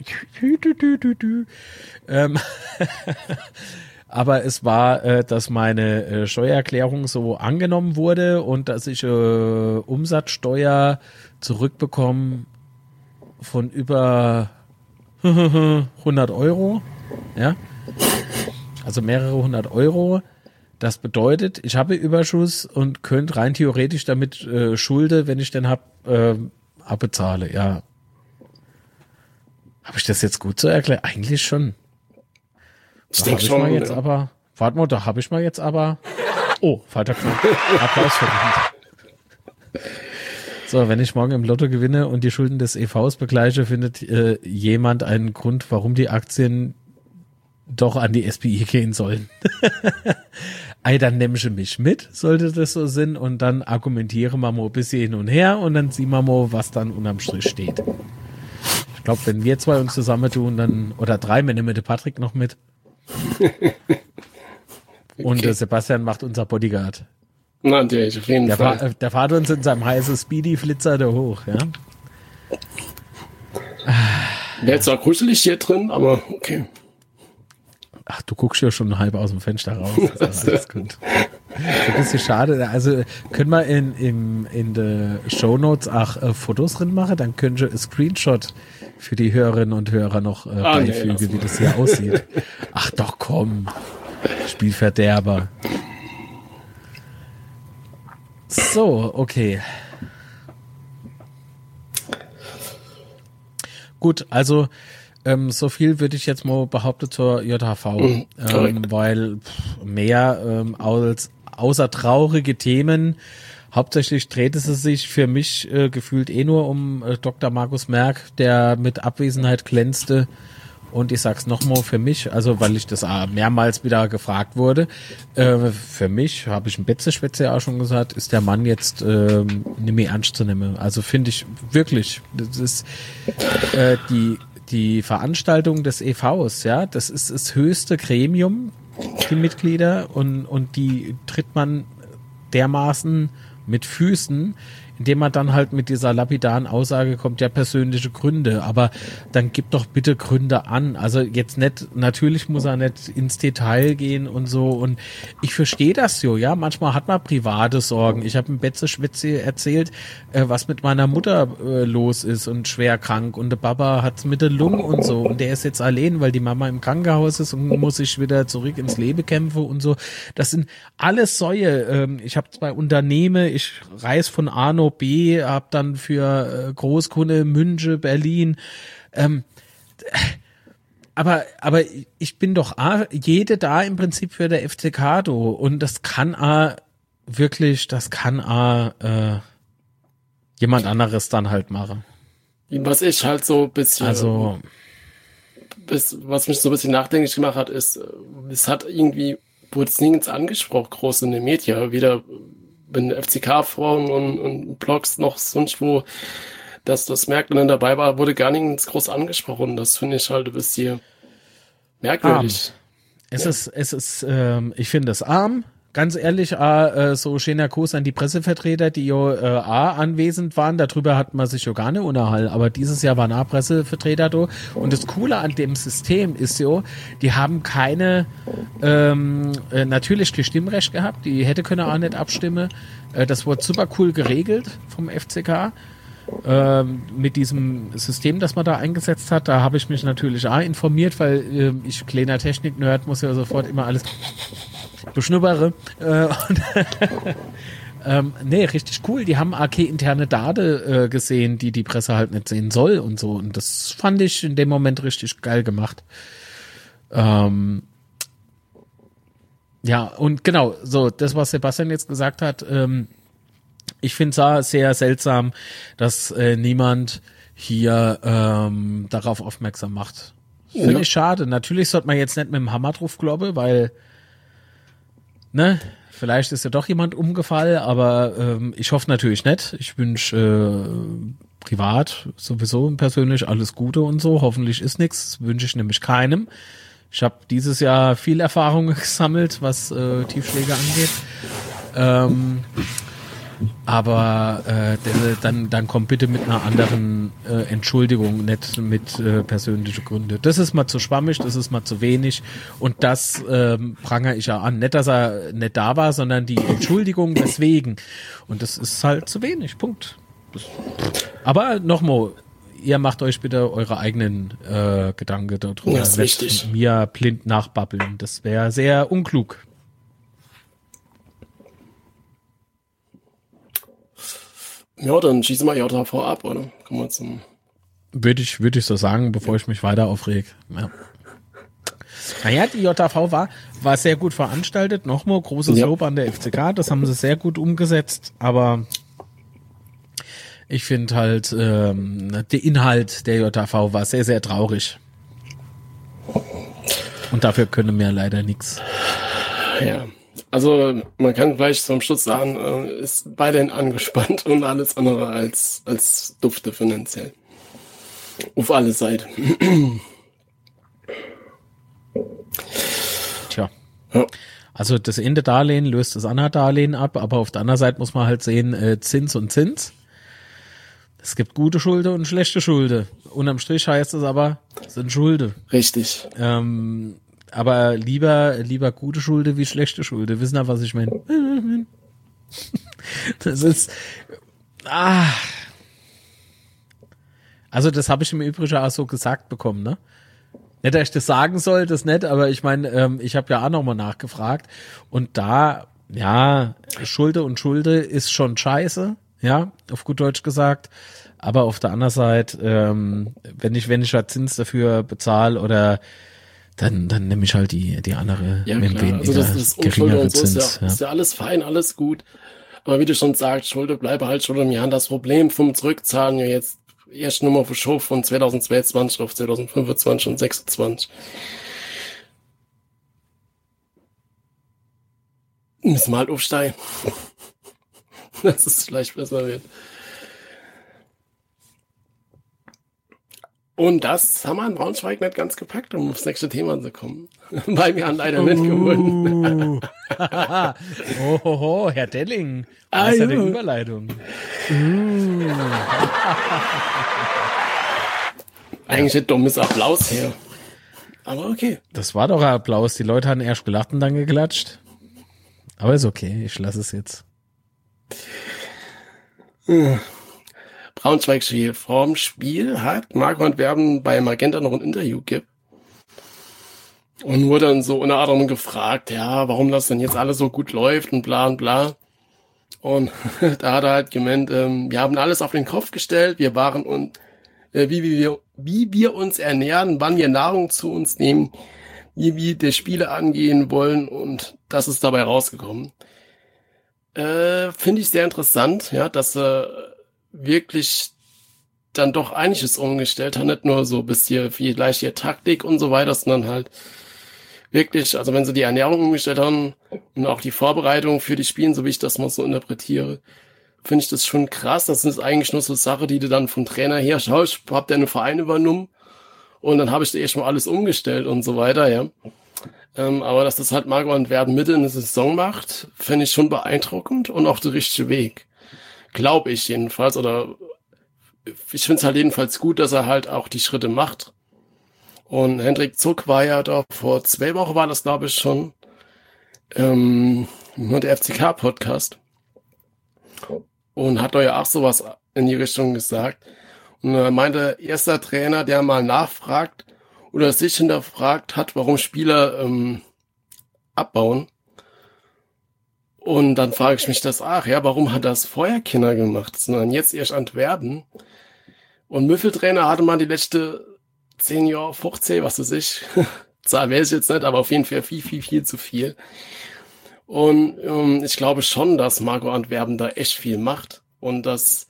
ähm, aber es war, äh, dass meine äh, Steuererklärung so angenommen wurde und dass ich äh, Umsatzsteuer zurückbekomme von über hundert Euro, ja. Also mehrere hundert Euro. Das bedeutet, ich habe Überschuss und könnte rein theoretisch damit äh, Schulde, wenn ich den hab, äh, abbezahle. Ja. Habe ich das jetzt gut so erklärt? Eigentlich schon. Ich denke schon. Mal jetzt ja. aber, warte mal, da habe ich mal jetzt aber. Oh, falscher Knopf. Applaus verdient. So, wenn ich morgen im Lotto gewinne und die Schulden des E Vs begleiche, findet äh, jemand einen Grund, warum die Aktien doch an die S P I gehen sollen. Ey, dann nimm ich mich mit, sollte das so sein, und dann argumentieren wir mal ein bisschen hin und her und dann sehen wir mal, was dann unterm Strich steht. Ich glaube, wenn wir zwei uns zusammentun, dann, oder drei, wir nehmen den Patrick noch mit. Und okay. Sebastian macht unser Bodyguard. Natürlich, auf jeden der Fall. Fahr, der fährt uns in seinem heißen Speedy-Flitzer da hoch, ja. Wäre zwar gruselig hier drin, aber okay. Ach, du guckst ja schon halb aus dem Fenster raus. Das ist alles gut. Das ist ein bisschen schade. Also können wir in, in, in den Shownotes auch äh, Fotos drin machen, dann können wir ein Screenshot für die Hörerinnen und Hörer noch äh, ah, beifügen, nee, wie das hier aussieht. Ach doch, komm. Spielverderber. So, okay. Gut, also ähm, so viel würde ich jetzt mal behaupten zur J H V, mhm, ähm, weil pff, mehr ähm, als außer traurige Themen, hauptsächlich drehte es sich für mich äh, gefühlt eh nur um äh, Doktor Markus Merck, der mit Abwesenheit glänzte. Und ich sag's nochmal für mich, also weil ich das mehrmals wieder gefragt wurde, äh, für mich, habe ich im Betze-Schwätze ja auch schon gesagt, ist der Mann jetzt äh, nicht mehr ernst zu nehmen. Also finde ich wirklich, das ist äh, die die Veranstaltung des E Vs, ja, das ist das höchste Gremium, die Mitglieder, und und die tritt man dermaßen mit Füßen, indem man dann halt mit dieser lapidaren Aussage kommt, ja, persönliche Gründe, aber dann gib doch bitte Gründe an. Also jetzt nicht, natürlich muss er nicht ins Detail gehen und so, und ich verstehe das so, ja, manchmal hat man private Sorgen. Ich habe im Betze-Schwätze erzählt, äh, was mit meiner Mutter äh, los ist und schwer krank, und der Papa hat's mit der Lunge und so, und der ist jetzt allein, weil die Mama im Krankenhaus ist und muss sich wieder zurück ins Leben kämpfen und so. Das sind alles Säue. Ähm, ich habe zwei Unternehmen, ich reise von Arno B, hab dann für äh, Großkunde München, Berlin. Ähm, aber aber ich bin doch a, jede da im Prinzip für der F C K do, und das kann a wirklich, das kann a äh, jemand anderes dann halt machen. Was ich halt so ein bisschen, also bis, was mich so ein bisschen nachdenklich gemacht hat, ist, es hat irgendwie, wurde es nirgends angesprochen, groß in den Medien, weder wenn F C K-Foren und, und Blogs noch sonst wo, dass das Merck dann dabei war, wurde gar nichts groß angesprochen. Das finde ich halt ein bisschen merkwürdig. Arm. Es ja. ist, es ist, ähm, ich finde es arm. Ganz ehrlich, äh, so schöner Gruß an die Pressevertreter, die ja äh, A, anwesend waren. Darüber hat man sich ja gar nicht unterhalten. Aber dieses Jahr waren auch Pressevertreter da. Und das Coole an dem System ist ja, die haben keine, ähm, äh, natürlich kein Stimmrecht gehabt. Die hätte können auch nicht abstimmen. Äh, das wurde super cool geregelt vom F C K. Ähm, mit diesem System, das man da eingesetzt hat, da habe ich mich natürlich auch informiert, weil äh, ich, kleiner Technik-Nerd, muss ja sofort immer alles beschnuppere. Äh, und ähm, nee, richtig cool. Die haben A K interne Daten äh, gesehen, die die Presse halt nicht sehen soll und so. Und das fand ich in dem Moment richtig geil gemacht. Ähm, ja, und genau, so, das, was Sebastian jetzt gesagt hat, ähm, ich finde es sehr seltsam, dass äh, niemand hier ähm, darauf aufmerksam macht. Finde ja. ich schade. Natürlich sollte man jetzt nicht mit dem Hammer drauf glauben, weil, ne, vielleicht ist ja doch jemand umgefallen, aber ähm, ich hoffe natürlich nicht. Ich wünsche äh, privat sowieso persönlich alles Gute und so. Hoffentlich ist nichts. Wünsche ich nämlich keinem. Ich habe dieses Jahr viel Erfahrung gesammelt, was äh, Tiefschläge angeht. Ähm, aber äh, dann dann kommt bitte mit einer anderen äh, Entschuldigung, nicht mit äh, persönlichen Gründen. Das ist mal zu schwammig, das ist mal zu wenig, und das ähm, prangere ich ja an. Nicht, dass er nicht da war, sondern die Entschuldigung deswegen. Und das ist halt zu wenig, Punkt. Das, aber nochmal, ihr macht euch bitte eure eigenen äh, Gedanken darüber. Das ist wichtig. Mir blind nachbabbeln, das wäre sehr unklug. Ja, dann schießen wir J H V ab, oder? Kommen wir zum. Würde ich, würde ich so sagen, bevor ich mich weiter aufreg. Ja. Naja, die J H V war, war sehr gut veranstaltet. Nochmal großes ja. Lob an der F C K. Das haben sie sehr gut umgesetzt. Aber ich finde halt, ähm, der Inhalt der J H V war sehr, sehr traurig. Und dafür können wir leider nichts. Ja, also man kann gleich zum Schluss sagen, ist weiterhin angespannt und alles andere als, als dufte finanziell. Auf alle Seiten. Tja. Ja. Also das eine Darlehen löst das andere Darlehen ab, aber auf der anderen Seite muss man halt sehen, äh, Zins und Zins. Es gibt gute Schulden und schlechte Schulden. Unterm Strich heißt es aber, es sind Schulden. Richtig. Ähm, aber lieber lieber gute Schulden wie schlechte Schulden. Wissen ihr, was ich meine? Das ist ah. Also das habe ich im Übrigen auch so gesagt bekommen, ne? Nicht, dass ich das sagen soll, das nicht, aber ich meine, ähm, ich habe ja auch nochmal nachgefragt und da, ja, Schulde und Schulde ist schon scheiße, ja, auf gut Deutsch gesagt, aber auf der anderen Seite, ähm, wenn ich wenn ich halt Zins dafür bezahle oder dann dann nehme ich halt die die andere ja, mit klar. Also das, das geringere und so Zins. Ist ja, ja. ist ja alles fein, alles gut, aber wie du schon sagst, Schulde bleibe halt schon im Jahr. Das Problem vom Zurückzahlen ja jetzt erst Nummer verschoben von zweitausendzweiundzwanzig auf zweitausendfünfundzwanzig und sechsundzwanzig. Müssen wir halt aufsteigen. Dass es vielleicht besser wird. Und das haben wir in Braunschweig nicht ganz gepackt, um aufs nächste Thema zu kommen. Weil wir haben leider uh. nicht gewonnen. oh, ho, ho, Herr Delling. Das ah, ist ja eine Überleitung. Uh. Eigentlich ein dummes Applaus hier. Aber okay. Das war doch ein Applaus. Die Leute haben erst gelacht und dann geklatscht. Aber ist okay, ich lasse es jetzt. Braunschweig Spiel. Vorm Spiel hat Marco Antwerpen bei Magenta noch ein Interview gegeben. Und wurde dann so unter anderem gefragt, ja, warum das denn jetzt alles so gut läuft und bla und bla. Und da hat er halt gemeint, ähm, wir haben alles auf den Kopf gestellt, wir waren und äh, wie, wie, wir, wie wir uns ernähren, wann wir Nahrung zu uns nehmen, wie wir die Spiele angehen wollen und das ist dabei rausgekommen. Äh, finde ich sehr interessant, ja, dass er wirklich dann doch einiges umgestellt hat, nicht nur so bis hier vielleicht hier Taktik und so weiter, sondern halt wirklich, also wenn sie die Ernährung umgestellt haben und auch die Vorbereitung für die Spiele, so wie ich das mal so interpretiere, finde ich das schon krass. Das ist eigentlich nur so Sache, die du dann vom Trainer her schaust, habt ihr einen Verein übernommen und dann habe ich da erst mal alles umgestellt und so weiter, ja. Ähm, aber dass das halt Marco Antwerpen Mitte in der Saison macht, finde ich schon beeindruckend und auch der richtige Weg. Glaube ich jedenfalls, oder ich finde es halt jedenfalls gut, dass er halt auch die Schritte macht. Und Hendrik Zuck war ja da vor zwei Wochen, war das glaube ich schon, ähm, mit der F C K-Podcast. Und hat da ja auch sowas in die Richtung gesagt. Und er meinte, erster Trainer, der mal nachfragt oder sich hinterfragt hat, warum Spieler ähm, abbauen. Und dann frage ich mich das, ach ja, warum hat das vorher Kinder gemacht, sondern jetzt erst Antwerpen. Und Müffeltrainer hatte man die letzte zehn Jahre, fünfzehn, was weiß ich. Zahl weiß ich jetzt nicht, aber auf jeden Fall viel, viel, viel zu viel. Und ähm, ich glaube schon, dass Marco Antwerpen da echt viel macht. Und dass,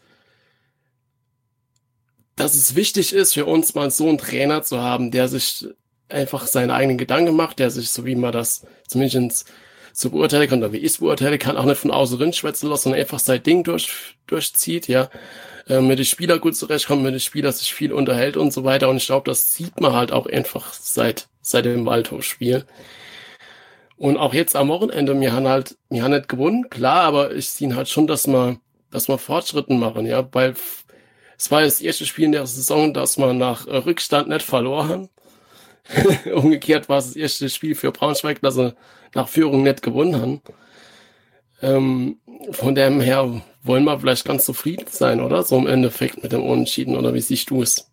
dass es wichtig ist für uns, mal so einen Trainer zu haben, der sich einfach seine eigenen Gedanken macht, der sich, so wie man das zumindest so beurteilen kann, oder wie ich es beurteilen kann, auch nicht von außen drin schwätzen lassen, sondern einfach sein Ding durch, durchzieht, ja. Äh, mit den Spielern gut zurechtkommt, mit den Spielern sich viel unterhält und so weiter. Und ich glaube, das sieht man halt auch einfach seit, seit dem Waldhof-Spiel. Und auch jetzt am Wochenende, wir haben halt, wir haben nicht gewonnen, klar, aber ich sehe halt schon, dass wir, dass wir Fortschritten machen, ja, weil es war das erste Spiel in der Saison, dass wir nach Rückstand nicht verloren haben. Umgekehrt war es das erste Spiel für Braunschweig, dass sie nach Führung nicht gewonnen haben. Ähm, von dem her wollen wir vielleicht ganz zufrieden sein, oder? So im Endeffekt mit dem Unentschieden, oder wie siehst du es?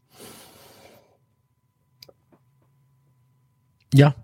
Ja.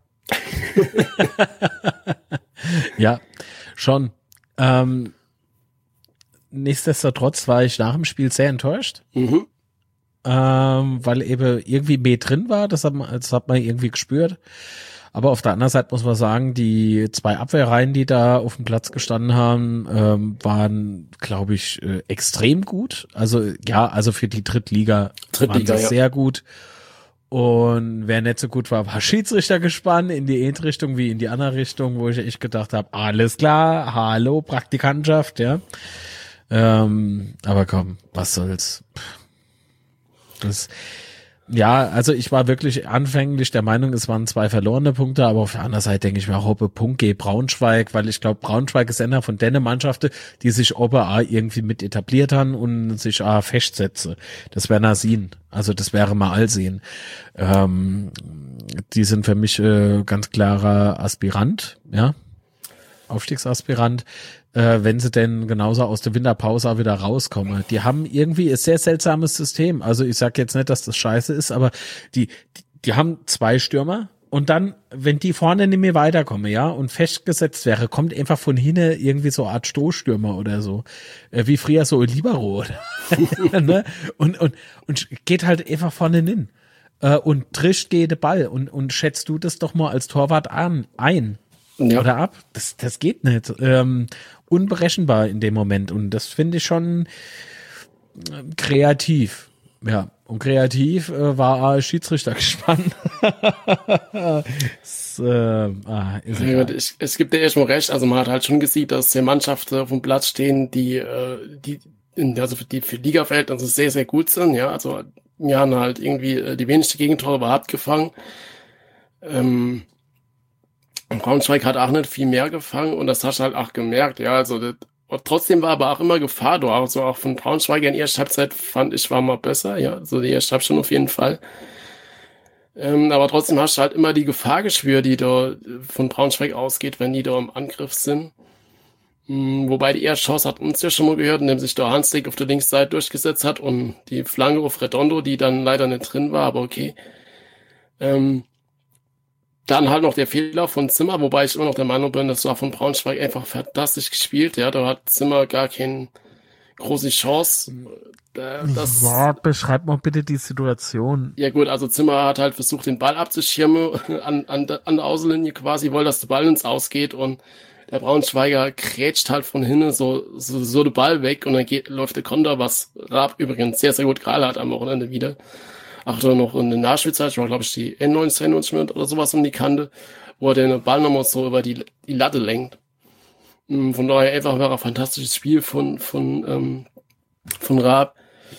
Ja, schon. Ähm, nichtsdestotrotz war ich nach dem Spiel sehr enttäuscht. Mhm. Ähm, weil eben irgendwie mehr drin war, das hat man, das hat man irgendwie gespürt. Aber auf der anderen Seite muss man sagen, die zwei Abwehrreihen, die da auf dem Platz gestanden haben, ähm, waren, glaube ich, äh, extrem gut. Also ja, also für die Drittliga, Drittliga waren sie ja sehr gut. Und wer nicht so gut war, war Schiedsrichter gespannt in die eine Richtung wie in die andere Richtung, wo ich echt gedacht habe, alles klar, hallo, Praktikantschaft, ja. Ähm, aber komm, was soll's. Das, ja, also ich war wirklich anfänglich der Meinung, es waren zwei verlorene Punkte, aber auf der anderen Seite denke ich mir auch, ob Punkt geht Braunschweig, weil ich glaube, Braunschweig ist einer von den Mannschaften, die sich oben auch irgendwie mit etabliert haben und sich auch festsetzen. Das wäre Nasin, also das wäre mal Allsehen. Ähm, die sind für mich äh, ganz klarer Aspirant, ja, Aufstiegsaspirant. Äh, wenn sie denn genauso aus der Winterpause auch wieder rauskommen. Die haben irgendwie ein sehr seltsames System. Also ich sag jetzt nicht, dass das scheiße ist, aber die, die, die haben zwei Stürmer und dann, wenn die vorne nicht mehr weiterkommen, ja, und festgesetzt wäre, kommt einfach von hinten irgendwie so eine Art Stoßstürmer oder so. Äh, wie früher so Libero. Ne? und, und, und geht halt einfach vorne hin. Äh, und trischt geht der Ball. Und, und schätzt du das doch mal als Torwart an, ein. Ja. Oder ab. Das, das geht nicht. Ähm, unberechenbar in dem Moment. Und das finde ich schon äh, kreativ. Ja. Und kreativ äh, war als Schiedsrichter gespannt. das, äh, ah, ist ja, ich, es gibt ja erstmal recht. Also man hat halt schon gesehen, dass die Mannschaften auf dem Platz stehen, die, äh, die, in, also für die für Liga-Verhältnisse sehr, sehr gut sind. Ja, also wir haben halt irgendwie äh, die wenigsten Gegentore überhaupt gefangen. Ähm, Braunschweig hat auch nicht viel mehr gefangen und das hast du halt auch gemerkt, ja, also das, trotzdem war aber auch immer Gefahr da, also auch von Braunschweig in der ersten Halbzeit fand ich war mal besser, ja, also die erste Halbzeit schon auf jeden Fall, ähm, aber trotzdem hast du halt immer die Gefahr geschwürt, die da von Braunschweig ausgeht, wenn die da im Angriff sind, hm, wobei die erste Chance hat uns ja schon mal gehört, indem sich da Hanslik auf der Linksseite durchgesetzt hat und die Flanke auf Redondo, die dann leider nicht drin war, aber okay, ähm, Dann halt noch der Fehler von Zimmer, wobei ich immer noch der Meinung bin, das war von Braunschweig einfach fantastisch gespielt. Ja, da hat Zimmer gar keine große Chance. Das, ja, beschreib mal bitte die Situation. Ja gut, also Zimmer hat halt versucht, den Ball abzuschirmen an, an, an der Außenlinie quasi, wollte, dass der Ball ins Ausgeht und der Braunschweiger grätscht halt von hinten so, so, so den Ball weg und dann geht, läuft der Konter, was Raab übrigens sehr, sehr gut gerade hat am Wochenende wieder. Ach, da noch in der Nachspielzeit, war glaube ich die neunzehn Minuten oder sowas um die Kante, wo er den Ball nochmal so über die, die Latte lenkt. Von daher einfach war ein fantastisches Spiel von, von, ähm, von Raab.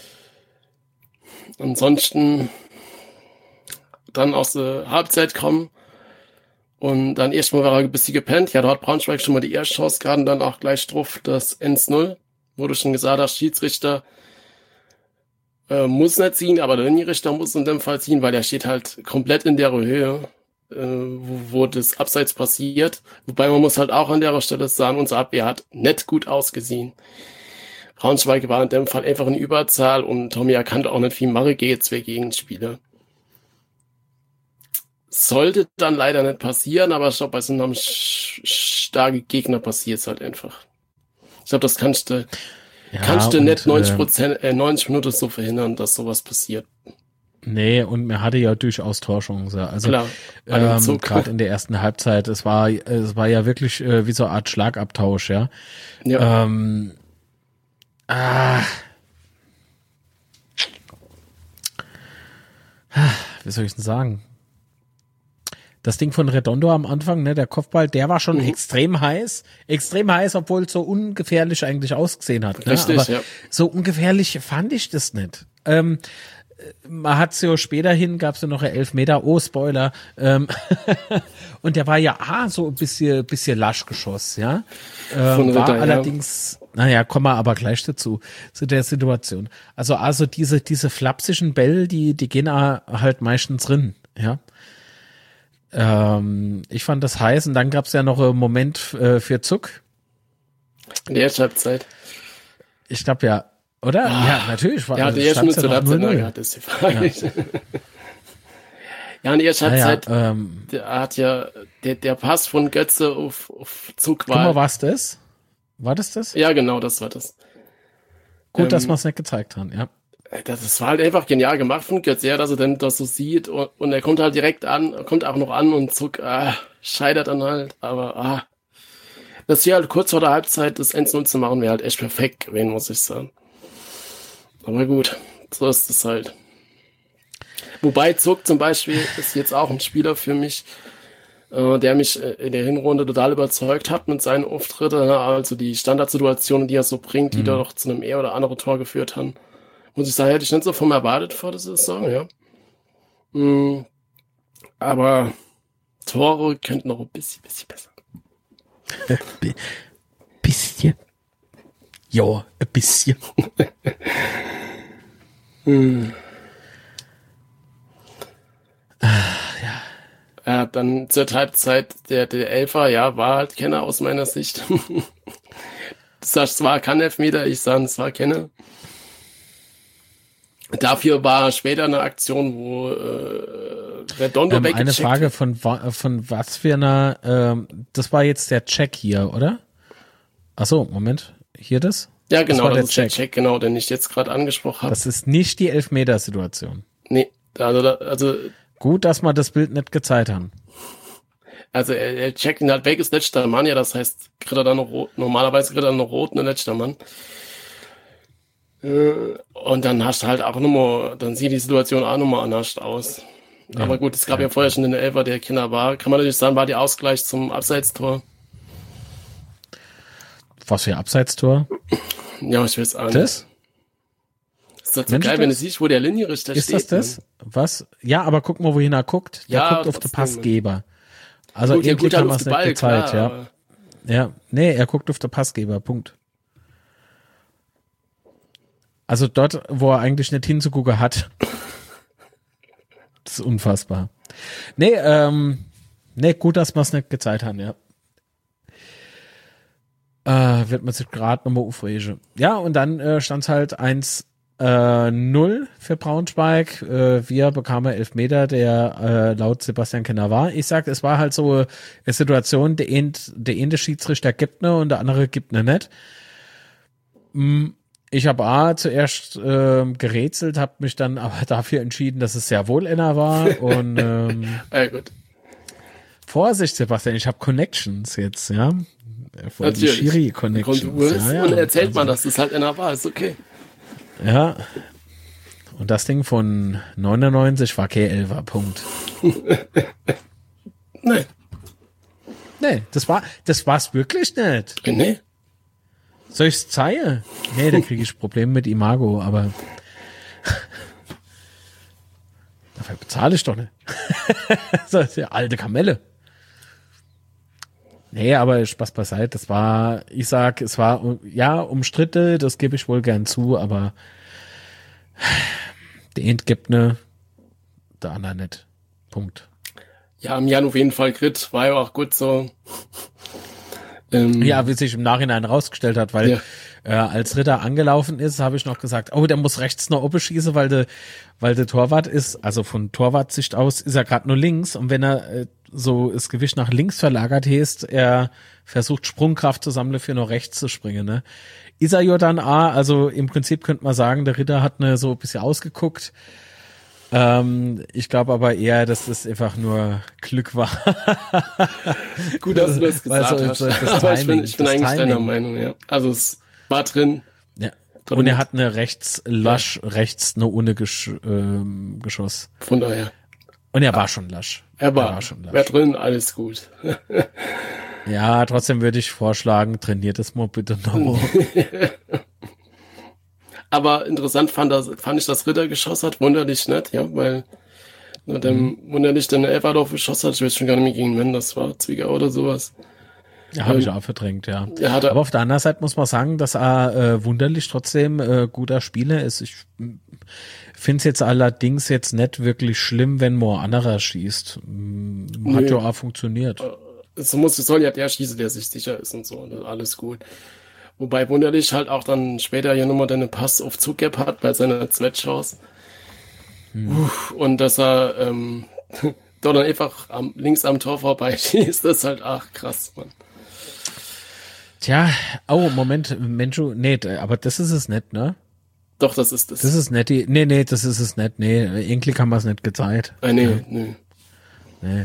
Ansonsten dann aus der Halbzeit kommen und dann erstmal war er ein bisschen gepennt. Ja, da hat Braunschweig schon mal die erste Chance gehabt und dann auch gleich drauf das eins null, wo du schon gesagt hast, Schiedsrichter Äh, muss nicht ziehen, aber der Linienrichter muss in dem Fall ziehen, weil der steht halt komplett in der Höhe, äh, wo, wo das Abseits passiert. Wobei man muss halt auch an der Stelle sagen, unsere Abwehr hat nicht gut ausgesehen. Braunschweig war in dem Fall einfach in Überzahl und Tommy erkannte auch nicht viel machen gegen zwei Gegenspieler. Sollte dann leider nicht passieren, aber ich glaube, bei so einem sch- starken Gegner passiert es halt einfach. Ich glaube, das kannst du Ja, Kannst du und, nicht neunzig Prozent, äh, neunzig Minuten so verhindern, dass sowas passiert? Nee, und mir hatte ja durchaus Torchancen. Also Klar, ähm, gerade in der ersten Halbzeit, es war es war ja wirklich äh, wie so eine Art Schlagabtausch, ja. ja. Ähm, ah, wie soll ich denn sagen? Das Ding von Redondo am Anfang, ne, der Kopfball, der war schon mhm. extrem heiß. Extrem heiß, obwohl es so ungefährlich eigentlich ausgesehen hat. Ne? Richtig, aber ja. So ungefährlich fand ich das nicht. Ähm, man hat's ja später hin, gab's ja noch einen Elfmeter, oh, Spoiler. Ähm, und der war ja ah, so ein bisschen, bisschen lasch geschoss, ja. Ähm, von Ritter, war ja. allerdings, naja, kommen wir aber gleich dazu, zu der Situation. Also, also diese, diese flapsigen Bälle, die, die gehen halt meistens drin, ja. Ähm, ich fand das heiß und dann gab es ja noch einen Moment äh, für Zuck. In der ersten Halbzeit. Ich glaube ja, oder? Ah, ja, natürlich. War, ja, die erste Minute zur Halbzeit gehabt, ist die Frage. Ja, ja in der ersten Halbzeit, ja, ja, ähm, der hat ja, der, der Pass von Götze auf, auf Zuck war. Guck mal, war's das? War das das? Ja, genau, das war das. Gut, ähm, dass wir es nicht gezeigt haben, ja. Das war halt einfach genial gemacht von Götze, ja, dass er denn das so sieht und, und er kommt halt direkt an, kommt auch noch an und Zuck, ah, scheitert dann halt, aber ah, das hier halt kurz vor der Halbzeit das eins null zu machen, wäre halt echt perfekt gewesen, muss ich sagen. Aber gut, so ist es halt. Wobei Zuck zum Beispiel ist jetzt auch ein Spieler für mich, äh, der mich in der Hinrunde total überzeugt hat mit seinen Auftritten. Also die Standardsituationen, die er so bringt, die mhm. da doch zu einem eher oder anderen Tor geführt haben. Muss ich sagen, hätte ich nicht so vom erwartet vor der Saison, ja. Mhm. Aber Tore könnten noch ein bisschen, bisschen besser. B- bisschen? Ja, ein bisschen. hm. Ja. Ja, dann zur Halbzeit der, der Elfer, ja, war halt Kenner aus meiner Sicht. Du sagst, es war kein Elfmeter, ich sage, es war Kenner. Dafür war später eine Aktion, wo äh, Redondo ähm, Eine Frage von, von was für einer, ähm, das war jetzt der Check hier, oder? Achso, Moment, hier das? Ja, genau, das, das ist Check. der Check, genau, den ich jetzt gerade angesprochen habe. Das ist nicht die Elfmeter-Situation. Nee, also, also gut, dass wir das Bild nicht gezeigt haben. Also er, er checkt ihn halt weg, ist letzter Mann, ja, das heißt, kriegt er dann noch rot, normalerweise kriegt er noch rot, ne, letzter Mann. Und dann hast du halt auch nochmal, dann sieht die Situation auch nochmal anders aus. Ja, aber gut, es gab ja, ja vorher schon den Elfer, der Kinder war. Kann man natürlich sagen, war die Ausgleich zum Abseitstor. Was für Abseitstor? Ja, ich weiß auch nicht. Das? Ist das so Mensch, geil, das? Wenn du siehst, wo der Linienrichter ist steht. Ist das das? Man. Was? Ja, aber guck mal, wohin er guckt. Der ja, guckt auf den Passgeber. Also gut, irgendwie kann man es nicht Ball, gezeigt, klar, ja. Ja, nee, er guckt auf den Passgeber, Punkt. Also dort, wo er eigentlich nicht hinzugucken hat. Das ist unfassbar. Nee, ähm, nee, gut, dass wir es nicht gezeigt haben, ja. Äh, wird man sich gerade nochmal aufregen. Ja, und dann äh, stand es halt eins null für Braunschweig. Äh, wir bekamen Elfmeter, der äh, laut Sebastian Kenner war. Ich sag, es war halt so eine Situation, der eine der Schiedsrichter gibt ne und der andere gibt ne nicht. Ich habe A zuerst äh, gerätselt, habe mich dann aber dafür entschieden, dass es sehr wohl einer war. Und ähm, ja, gut. Vorsicht, Sebastian, ich habe Connections jetzt, ja. Voll die Schiri-Connections. Ja, ja. Und erzählt also, man, dass es halt einer war, ist okay. Ja. Und das Ding von neunundneunzig war K elf, Punkt. Nee. Nee, das war, das war's wirklich nicht. Nee. Soll ich's zeigen? Nee, da kriege ich Probleme mit Imago, aber dafür bezahle ich doch nicht. Das ist ja alte Kamelle. Nee, aber Spaß beiseite. Das war, ich sag, es war, ja, umstritten, das gebe ich wohl gern zu, aber der eine gibt ne, der andere nicht. Punkt. Ja, mir auf jeden Fall Grit, war ja auch gut so. Ähm, ja, wie sich im Nachhinein rausgestellt hat, weil ja. äh, als Ritter angelaufen ist, habe ich noch gesagt, oh, der muss rechts noch oben schießen, weil der weil der Torwart ist, also von Torwartsicht aus ist er gerade nur links und wenn er äh, so das Gewicht nach links verlagert heißt, er versucht Sprungkraft zu sammeln für noch rechts zu springen, ne? Ist er ja dann A, also im Prinzip könnte man sagen, der Ritter hat ne so ein bisschen ausgeguckt. Ähm, ich glaube aber eher, dass das einfach nur Glück war. Gut, dass du das gesagt also, hast. Das das aber Timing, ich bin, ich bin eigentlich Timing. Deiner Meinung, ja. Also es war drin. Ja. Und er hat eine rechts lasch, ja. rechts eine ohne Gesch, ähm, Geschoss. Von daher. Und er war schon lasch. Er war, er war schon lasch. War drin, alles gut. Ja, trotzdem würde ich vorschlagen, trainiert es mal bitte noch. Aber interessant fand, das, fand ich, dass Ritter geschossen hat, wunderlich nicht, ja, weil dem mhm. wunderlich den Elferdorf geschossen hat, ich weiß schon gar nicht mehr gegen wen das war, Zwickau oder sowas. Ja, habe ähm, ich auch verdrängt, ja. Er hatte, aber auf der anderen Seite muss man sagen, dass er äh, wunderlich trotzdem äh, guter Spieler ist. Ich finde es jetzt allerdings jetzt nicht wirklich schlimm, wenn man anderer schießt. Hat nee. ja auch funktioniert. So muss es soll ja der schießen, der sich sicher ist und so, und alles gut. Wobei wunderlich halt auch dann später hier nochmal den Pass auf Zugab hat bei seiner Zweitchance. Hm. Und dass er ähm, dort dann einfach am, links am Tor vorbei schießt, das ist halt, ach krass, Mann. Tja, oh, Moment, Mensch, nee, aber das ist es nicht, ne? Doch, das ist es. Das ist nicht, die, nee, nee, das ist es nicht, nee, irgendwie haben wir es nicht gezeigt. Ah, nee, ja. nee. Nee.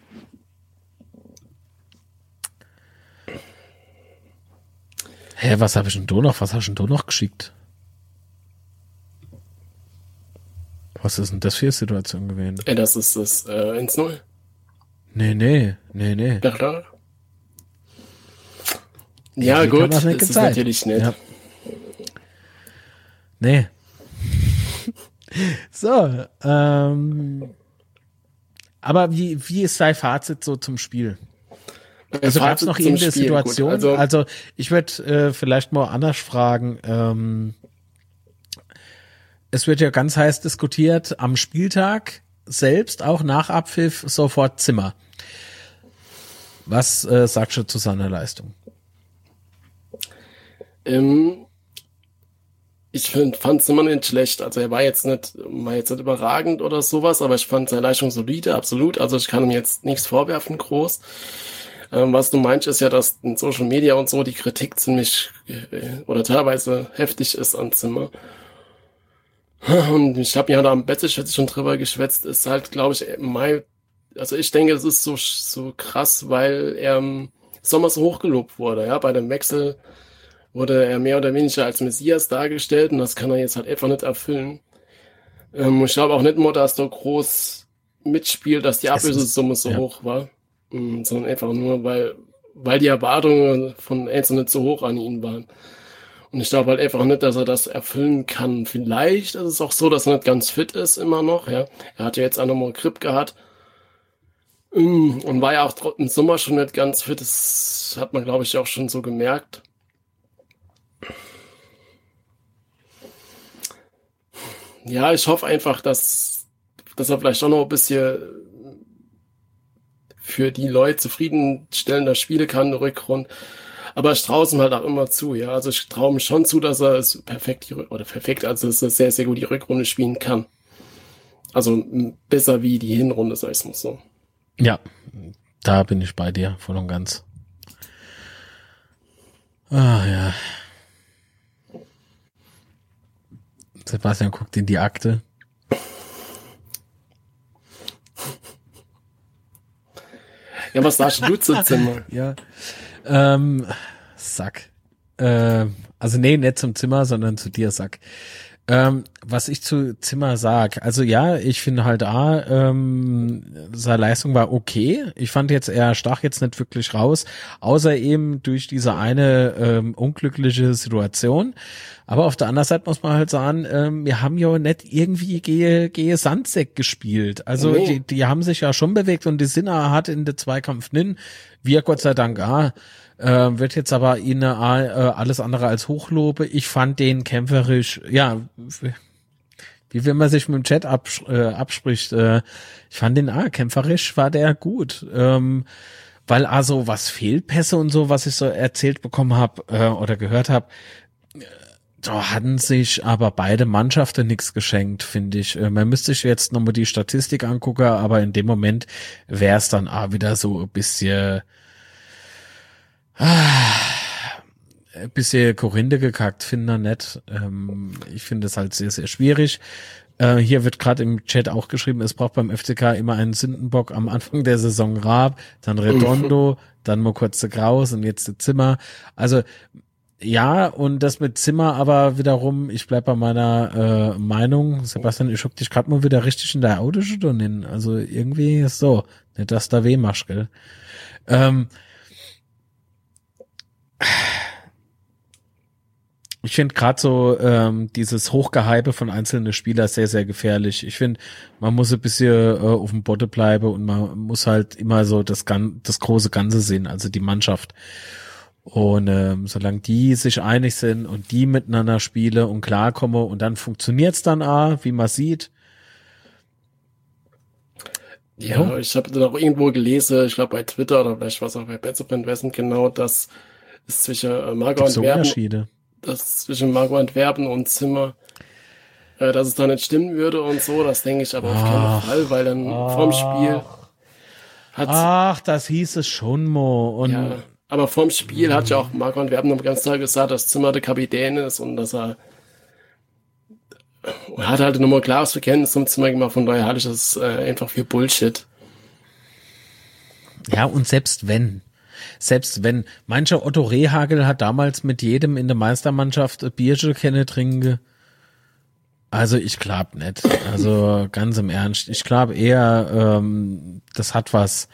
Hä, was habe ich denn da noch? Was hast du denn da noch geschickt? Was ist denn das für eine Situation gewesen? Ey, das ist das äh, eins null. Nee, nee, nee, nee. Ja, klar. Ja, Wie gut, das das ist natürlich nett. Ja. Nee. So, ähm, aber wie, wie ist dein Fazit so zum Spiel? Also gab es noch irgendeine Situation? Gut, also, also ich würde äh, vielleicht mal anders fragen. Ähm, es wird ja ganz heiß diskutiert am Spieltag selbst, auch nach Abpfiff, sofort Zimmer. Was äh, sagst du zu seiner Leistung? Ähm, ich find, fand Zimmer nicht schlecht. Also er war jetzt nicht, war jetzt nicht überragend oder sowas, aber ich fand seine Leistung solide, absolut. Also ich kann ihm jetzt nichts vorwerfen, groß. Ähm, was du meinst, ist ja, dass in Social Media und so die Kritik ziemlich äh, oder teilweise heftig ist an Zimmer. Und ich habe ja da am Bettisch schon drüber geschwätzt, ist halt, glaube ich, mein, also ich denke, es ist so so krass, weil er im Sommer so hochgelobt wurde. Ja, bei dem Wechsel wurde er mehr oder weniger als Messias dargestellt und das kann er jetzt halt einfach nicht erfüllen. Ähm, ich glaube auch nicht nur, dass er groß mitspielt, dass die Ablösesumme so ja. hoch war, ähm, sondern einfach nur, weil weil die Erwartungen von Enzo nicht so hoch an ihn waren. Und ich glaube halt einfach nicht, dass er das erfüllen kann. Vielleicht ist es auch so, dass er nicht ganz fit ist immer noch. Ja, er hat ja jetzt auch nochmal Grip gehabt und war ja auch im Sommer schon nicht ganz fit. Das hat man, glaube ich, auch schon so gemerkt. Ja, ich hoffe einfach, dass, dass er vielleicht auch noch ein bisschen für die Leute zufriedenstellender spielen kann, Rückrund. Aber ich traue es ihm halt auch immer zu, ja. Also ich traue ihm schon zu, dass er es perfekt, oder perfekt, also dass er sehr, sehr gut die Rückrunde spielen kann. Also besser wie die Hinrunde, sag ich mal so. Ja, da bin ich bei dir, voll und ganz. Ah, ja. Sebastian guckt in die Akte. Ja, was sagst du zu Zimmer? Ja, ähm, Sack. Äh, also nee, nicht zum Zimmer, sondern zu dir, Sack. Ähm, was ich zu Zimmer sag, also ja, ich finde halt A, ähm, seine Leistung war okay. Ich fand jetzt, er stach jetzt nicht wirklich raus, außer eben durch diese eine ähm, unglückliche Situation. Aber auf der anderen Seite muss man halt sagen, ähm, wir haben ja nicht irgendwie gehe, gehe Sandsäck gespielt. Also nee. die, die haben sich ja schon bewegt und die Sinner hat in der Zweikampf nin, wir Gott sei Dank ah, äh, wird jetzt aber ihnen äh, alles andere als hochlobe. Ich fand den kämpferisch, ja, wie wenn man sich mit dem Chat abs äh, abspricht, äh, ich fand den ah, kämpferisch war der gut. Ähm, weil also was Fehlpässe und so, was ich so erzählt bekommen habe äh, oder gehört habe, da hatten sich aber beide Mannschaften nichts geschenkt, finde ich. Man müsste sich jetzt nochmal die Statistik angucken, aber in dem Moment wäre es dann auch wieder so ein bisschen ah, ein bisschen Korinde gekackt, finde ich nett. Ähm, ich finde es halt sehr, sehr schwierig. Äh, hier wird gerade im Chat auch geschrieben, es braucht beim F C K immer einen Sündenbock am Anfang der Saison Raab, dann Redondo, dann mal kurz der Graus und jetzt der Zimmer. Also ja, und das mit Zimmer aber wiederum, ich bleib bei meiner äh, Meinung, Sebastian, ich hab dich gerade mal wieder richtig in der Autostunde hin. Also irgendwie ist so, nicht dass da weh machst, gell? Ähm, ich finde gerade so ähm, dieses Hochgehype von einzelnen Spielern sehr, sehr gefährlich. Ich finde, man muss ein bisschen äh, auf dem Boden bleiben und man muss halt immer so das, Gan- das große Ganze sehen, also die Mannschaft. Und ähm, solange die sich einig sind und die miteinander spielen und klarkommen und dann funktioniert's dann auch, wie man sieht. Ja, ja. Ich habe dann auch irgendwo gelesen, ich glaube bei Twitter oder vielleicht was auch bei Betzebrand Wessen genau, dass es zwischen äh, Marco Antwerpen, dass zwischen Marco Antwerpen und Zimmer, äh, dass es da nicht stimmen würde und so. Das denke ich aber auf keinen Fall, weil dann ach, vorm Spiel hat ach, das hieß es schon mal und ja. Aber vorm Spiel hat ja auch Marco Antwerpen noch ganz klar gesagt, dass Zimmer der Kapitän ist und dass er hat halt nochmal klares Verständnis zum Zimmer gemacht, von daher halte ich das äh, einfach für Bullshit. Ja, und selbst wenn, selbst wenn, mancher Otto Rehhagel hat damals mit jedem in der Meistermannschaft ein Bierchen kenne trinken. Also ich glaube nicht. Also ganz im Ernst. Ich glaube eher, ähm, das hat was,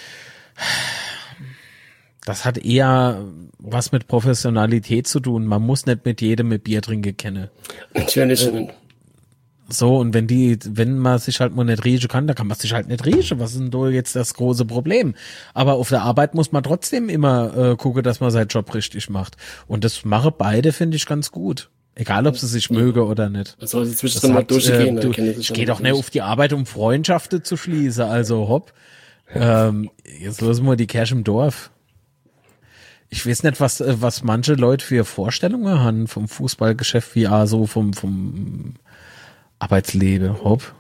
das hat eher was mit Professionalität zu tun. Man muss nicht mit jedem mit Bier trinken kennen. Natürlich äh, nicht. So, und wenn die, wenn man sich halt mal nicht riechen kann, dann kann man sich halt nicht riechen. Was ist denn da jetzt das große Problem? Aber auf der Arbeit muss man trotzdem immer äh, gucken, dass man seinen Job richtig macht. Und das machen beide, finde ich, ganz gut. Egal, ob sie sich ja. mögen oder nicht. Das soll zwischendrin mal durchgehen. Äh, du, ich gehe doch nicht auf die Arbeit, um Freundschaften zu schließen. Also hopp. ähm, jetzt lassen wir die Kirche im Dorf. Ich weiß nicht, was was manche Leute für Vorstellungen haben vom Fußballgeschäft, wie auch so vom vom Arbeitsleben. Hopp.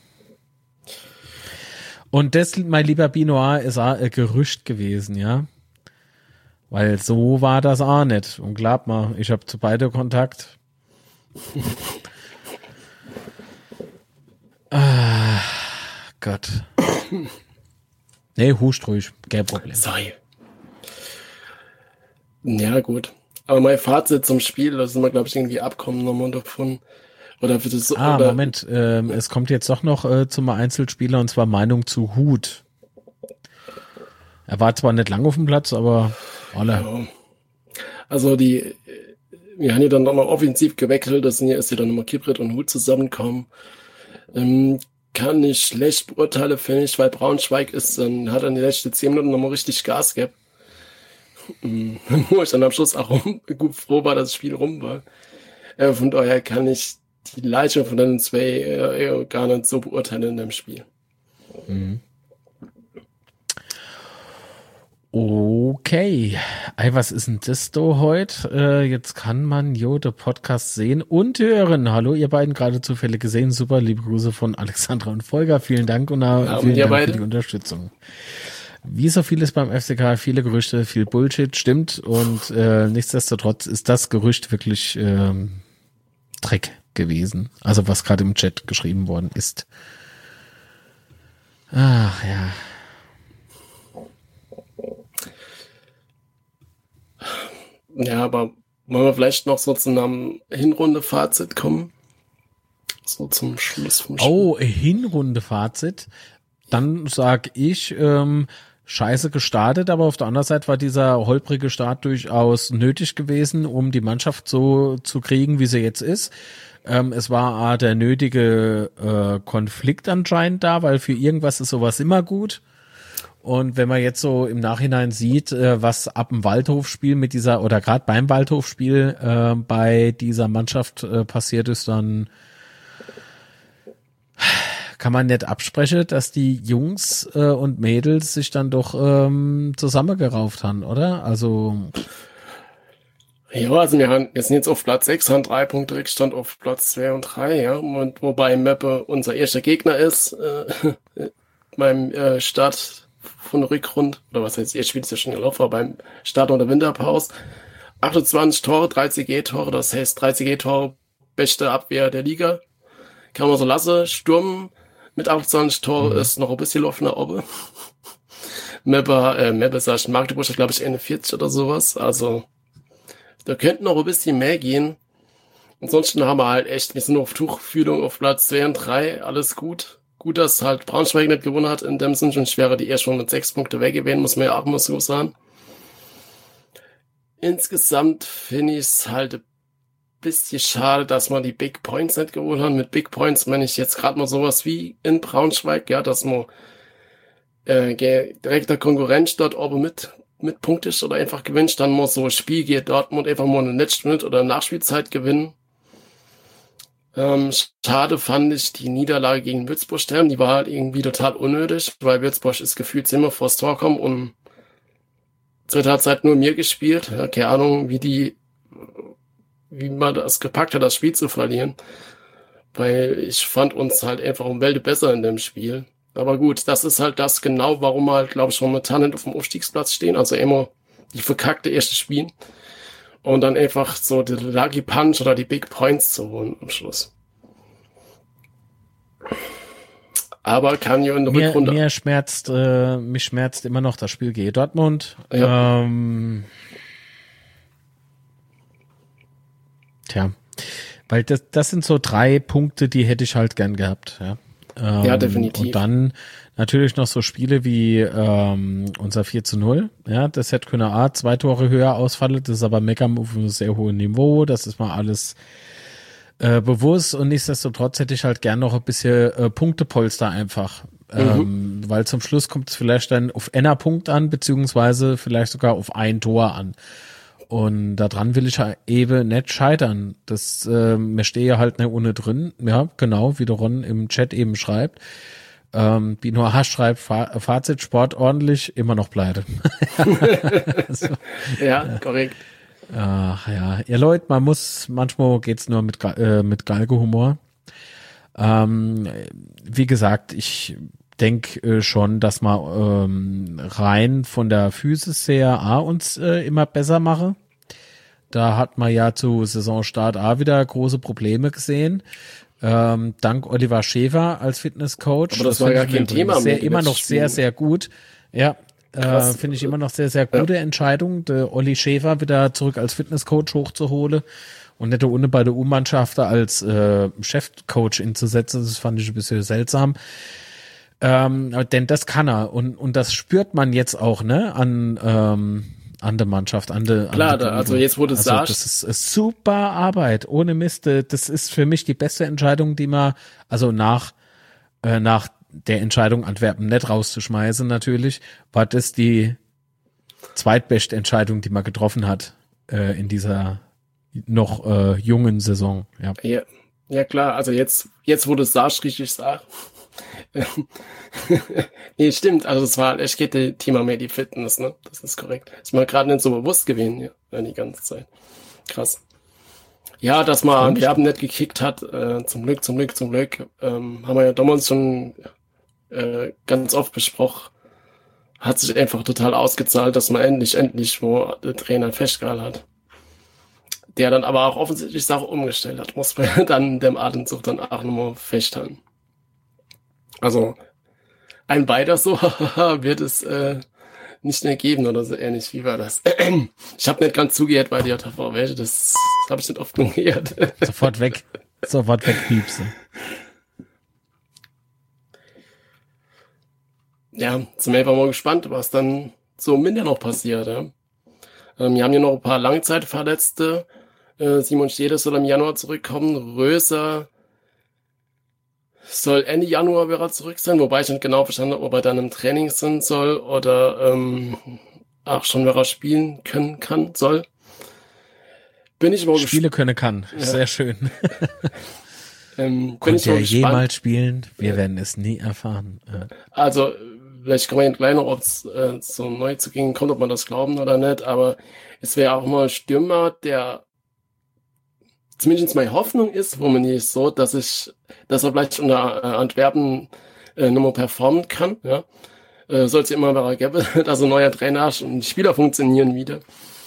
Und das, mein lieber Binoir, ist auch ein Gerücht gewesen, ja. Weil so war das auch nicht. Und glaub mal, ich habe zu beide Kontakt. ah, Gott. Nee, huscht ruhig, kein Problem. Sei. Ja, gut. Aber mein Fazit zum Spiel, da sind wir, glaube ich, irgendwie abkommen nochmal davon. Oder für das, ah, oder Moment, ähm, es kommt jetzt doch noch äh, zum Einzelspieler, und zwar Meinung zu Hut. Er war zwar nicht lang auf dem Platz, aber alle. Ja. Also die, wir haben ja dann nochmal offensiv gewechselt, das sind ja, ist ja dann nochmal Kibrit und Hut zusammenkommen. Ähm, kann ich schlecht beurteilen, finde ich, weil Braunschweig ist, dann hat er in die letzten zehn Minuten nochmal richtig Gas gehabt. Wo ich dann am Schluss auch rum, gut froh war, dass das Spiel rum war. Äh, von daher kann ich die Leistung von den zwei äh, gar nicht so beurteilen in dem Spiel. Mhm. Okay. Ey, was ist denn das da heute? Äh, jetzt kann man jo den Podcast sehen und hören. Hallo, ihr beiden, gerade zufällig gesehen. Super, liebe Grüße von Alexandra und Volker. Vielen Dank und ja, vielen Dank beide. für die Unterstützung. Wie so vieles beim F C K, viele Gerüchte, viel Bullshit, stimmt. Und äh, nichtsdestotrotz ist das Gerücht wirklich ähm, Dreck gewesen. Also was gerade im Chat geschrieben worden ist. Ach ja. Ja, aber wollen wir vielleicht noch so zu einem Hinrunde-Fazit kommen? So zum Schluss vom Spiel. Oh, Hinrunde-Fazit. Dann sag ich, ähm, scheiße gestartet, aber auf der anderen Seite war dieser holprige Start durchaus nötig gewesen, um die Mannschaft so zu kriegen, wie sie jetzt ist. Ähm, es war der nötige äh, Konflikt anscheinend da, weil für irgendwas ist sowas immer gut. Und wenn man jetzt so im Nachhinein sieht, äh, was ab dem Waldhofspiel mit dieser, oder gerade beim Waldhofspiel äh, bei dieser Mannschaft äh, passiert ist, dann kann man nicht absprechen, dass die Jungs äh, und Mädels sich dann doch ähm, zusammengerauft haben, oder? Also ja, also wir, haben, wir sind jetzt auf Platz sechs, haben drei Punkte Rückstand auf Platz zwei und drei, ja. Und wobei Meppe unser erster Gegner ist, äh, beim äh, Start von der Rückrunde, oder was heißt, ihr Spiel ist ja schon gelaufen, aber beim Start unter Winterpause, achtundzwanzig Tore, dreizehn G-Tore, das heißt dreizehn G-Tore, beste Abwehr der Liga. Kann man so lassen. Sturm mit achtundzwanzig Tore mhm. ist noch ein bisschen offener oben. Meppe, äh, Meppe sagt, Magdeburg hat, glaube ich, einundvierzig oder sowas. Also, da könnte noch ein bisschen mehr gehen. Ansonsten haben wir halt echt, wir sind auf Tuchfühlung auf Platz zwei und drei, alles gut. Gut, dass halt Braunschweig nicht gewonnen hat, in dem Sinn schon schwerer, die erst schon mit sechs Punkte weg gewesen, muss man ja auch mal so sagen. Insgesamt finde ich es halt ein bisschen schade, dass man die Big Points nicht gewonnen hat. Mit Big Points meine ich jetzt gerade mal sowas wie in Braunschweig, ja, dass man äh, direkter Konkurrenz dort oben mit mit Punkt ist oder einfach gewinnt, dann muss so ein Spiel geht Dortmund einfach mal eine Netzschnitt oder Nachspielzeit gewinnen. Ähm, schade fand ich die Niederlage gegen Würzburg sterben, die war halt irgendwie total unnötig, weil Würzburg ist gefühlt immer vors Tor kommen und zur Halbzeit nur mir gespielt. Ja, keine Ahnung, wie die, wie man das gepackt hat, das Spiel zu verlieren. Weil ich fand uns halt einfach um Welt besser in dem Spiel. Aber gut, das ist halt das genau, warum wir halt, glaube ich, momentan nicht auf dem Aufstiegsplatz stehen. Also immer die verkackte erste Spiel. Und dann einfach so die Lucky Punch oder die Big Points zu holen am Schluss. Aber kann ja in der mir, Rückrunde... Mir schmerzt, äh, mich schmerzt immer noch das Spiel gegen Dortmund. Ja. Ähm, tja. Weil das, das sind so drei Punkte, die hätte ich halt gern gehabt. Ja, ähm, ja definitiv. Und dann natürlich noch so Spiele wie ähm, unser vier zu null. Ja, das hätte können A, zwei Tore höher ausfallen. Das ist aber mega auf einem sehr hohen Niveau. Das ist mal alles äh, bewusst. Und nichtsdestotrotz hätte ich halt gern noch ein bisschen äh, Punktepolster einfach. Mhm. Ähm, weil zum Schluss kommt es vielleicht dann auf einer Punkt an, beziehungsweise vielleicht sogar auf ein Tor an. Und daran will ich ja eben nicht scheitern. Das, äh, mir stehe halt nicht ohne drin. Ja, genau, wie der Ron im Chat eben schreibt. Ähm, Bino H. schreibt, Fazit, Sport ordentlich, immer noch pleite. so. Ja, korrekt. Ach ja, ihr Leute, man muss, manchmal geht's nur mit, äh, mit Galgenhumor. Ähm, wie gesagt, ich denke äh, schon, dass man ähm, rein von der Physis her A uns äh, immer besser mache. Da hat man ja zu Saisonstart A wieder große Probleme gesehen. Ähm, dank Oliver Schäfer als Fitnesscoach. Aber das, das war ja kein Thema sehr, mehr. Immer noch sehr, sehr gut. Ja, äh, finde ich immer noch sehr, sehr gute ja. Entscheidung, der Olli Schäfer wieder zurück als Fitnesscoach hochzuholen und nicht ohne bei der U-Mannschaft als äh, Chefcoach inzusetzen. Das fand ich ein bisschen seltsam. Ähm, denn das kann er und, und das spürt man jetzt auch, ne, an, ähm, an der Mannschaft, an der Klar, da, also jetzt wo du also sagst. Das ist, ist super Arbeit, ohne Mist. Das ist für mich die beste Entscheidung, die man, also nach, äh, nach der Entscheidung, Antwerpen nicht rauszuschmeißen natürlich, war das die zweitbeste Entscheidung, die man getroffen hat äh, in dieser noch äh, jungen Saison. Ja. ja, ja klar, also jetzt, jetzt wo du es sagst, richtig sagst. Nee, stimmt, also es war echt geht das Thema mehr die Fitness, ne? Das ist korrekt. Ist mir gerade nicht so bewusst gewesen, ja, die ganze Zeit. Krass. Ja, dass man Antwerpen nicht gekickt hat, äh, zum Glück, zum Glück, zum Glück, ähm, haben wir ja damals schon äh, ganz oft besprochen. Hat sich einfach total ausgezahlt, dass man endlich, endlich, wo der Trainer festgehalten hat. Der dann aber auch offensichtlich Sachen umgestellt hat, muss man dann dem Atemzug dann auch nochmal festhalten. Also, ein weiter so wird es äh, nicht mehr geben oder so ähnlich. Wie war das? Ich habe nicht ganz zugehört bei der J V, welche, das, das habe ich nicht oft gehört. Sofort weg. Sofort wegpiepsen. Ja, sind wir einfach mal gespannt, was dann so im Winter noch passiert. Ja? Ähm, wir haben hier noch ein paar Langzeitverletzte. Äh, Simon Stede soll im Januar zurückkommen. Röser soll Ende Januar wieder zurück sein, wobei ich nicht genau verstanden habe, ob er dann im Training sein soll oder ähm, auch schon wieder spielen können kann, soll. Bin ich mal gespannt. Spiele können kann, ja. Sehr schön. ähm, Konnte er jemals spielen? Wir ja. werden es nie erfahren. Ja. Also, vielleicht kann man ja gleich noch, ob es äh, so neu zu gehen kommt, ob man das glauben oder nicht, aber es wäre auch mal ein Stürmer, der zumindest meine Hoffnung ist, wo man nicht so, dass ich, dass er vielleicht unter äh, Antwerpen äh, nochmal performen kann, ja. Äh, soll es ja immer wieder geben, dass ein neuer Trainer ist und die Spieler funktionieren wieder.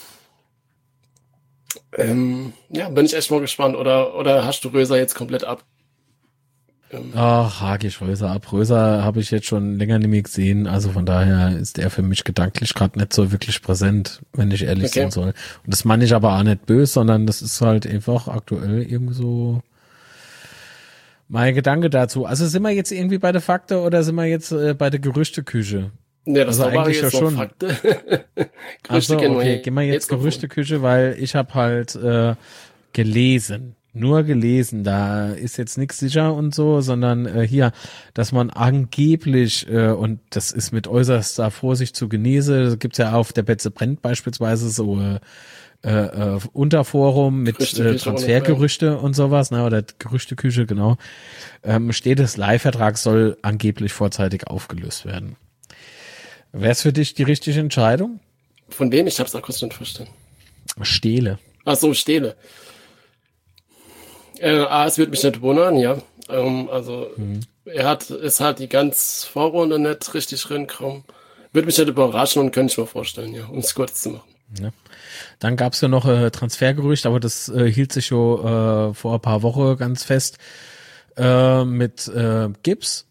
Ähm, ja, bin ich echt mal gespannt. Oder, oder hast du Röser jetzt komplett ab? Ähm. Ach, hake ich Röser ab. Röser habe ich jetzt schon länger nicht mehr gesehen. Also von daher ist er für mich gedanklich gerade nicht so wirklich präsent, wenn ich ehrlich okay. sein soll. Und das meine ich aber auch nicht böse, sondern das ist halt einfach aktuell irgendwie so mein Gedanke dazu. Also sind wir jetzt irgendwie bei der Fakte oder sind wir jetzt äh, bei der Gerüchteküche? Ja, das also war eigentlich ja schon. Fakte. Also, okay, gehen wir jetzt, jetzt Gerüchteküche, weil ich habe halt äh, gelesen, nur gelesen, da ist jetzt nichts sicher und so, sondern äh, hier, dass man angeblich, äh, und das ist mit äußerster Vorsicht zu genießen, das gibt's ja auf der Betze brennt beispielsweise so äh, äh, Unterforum mit äh, Transfergerüchte und sowas, ne, oder Gerüchteküche, genau, ähm, steht, das Leihvertrag soll angeblich vorzeitig aufgelöst werden. Wäre es für dich die richtige Entscheidung? Von wem? Ich hab's akustisch nicht verstanden. Stehle. Ach so, Stehle. Äh, ah, es wird mich nicht wundern, ja. Ähm, also, mhm. er hat, es hat die ganz Vorrunde nicht richtig reinkommen. Würde mich nicht überraschen und könnte ich mir vorstellen, ja, um es kurz zu machen. Ja. Dann gab's ja noch äh, Transfergerücht, aber das äh, hielt sich schon äh, vor ein paar Wochen ganz fest äh, mit äh, Gibbs.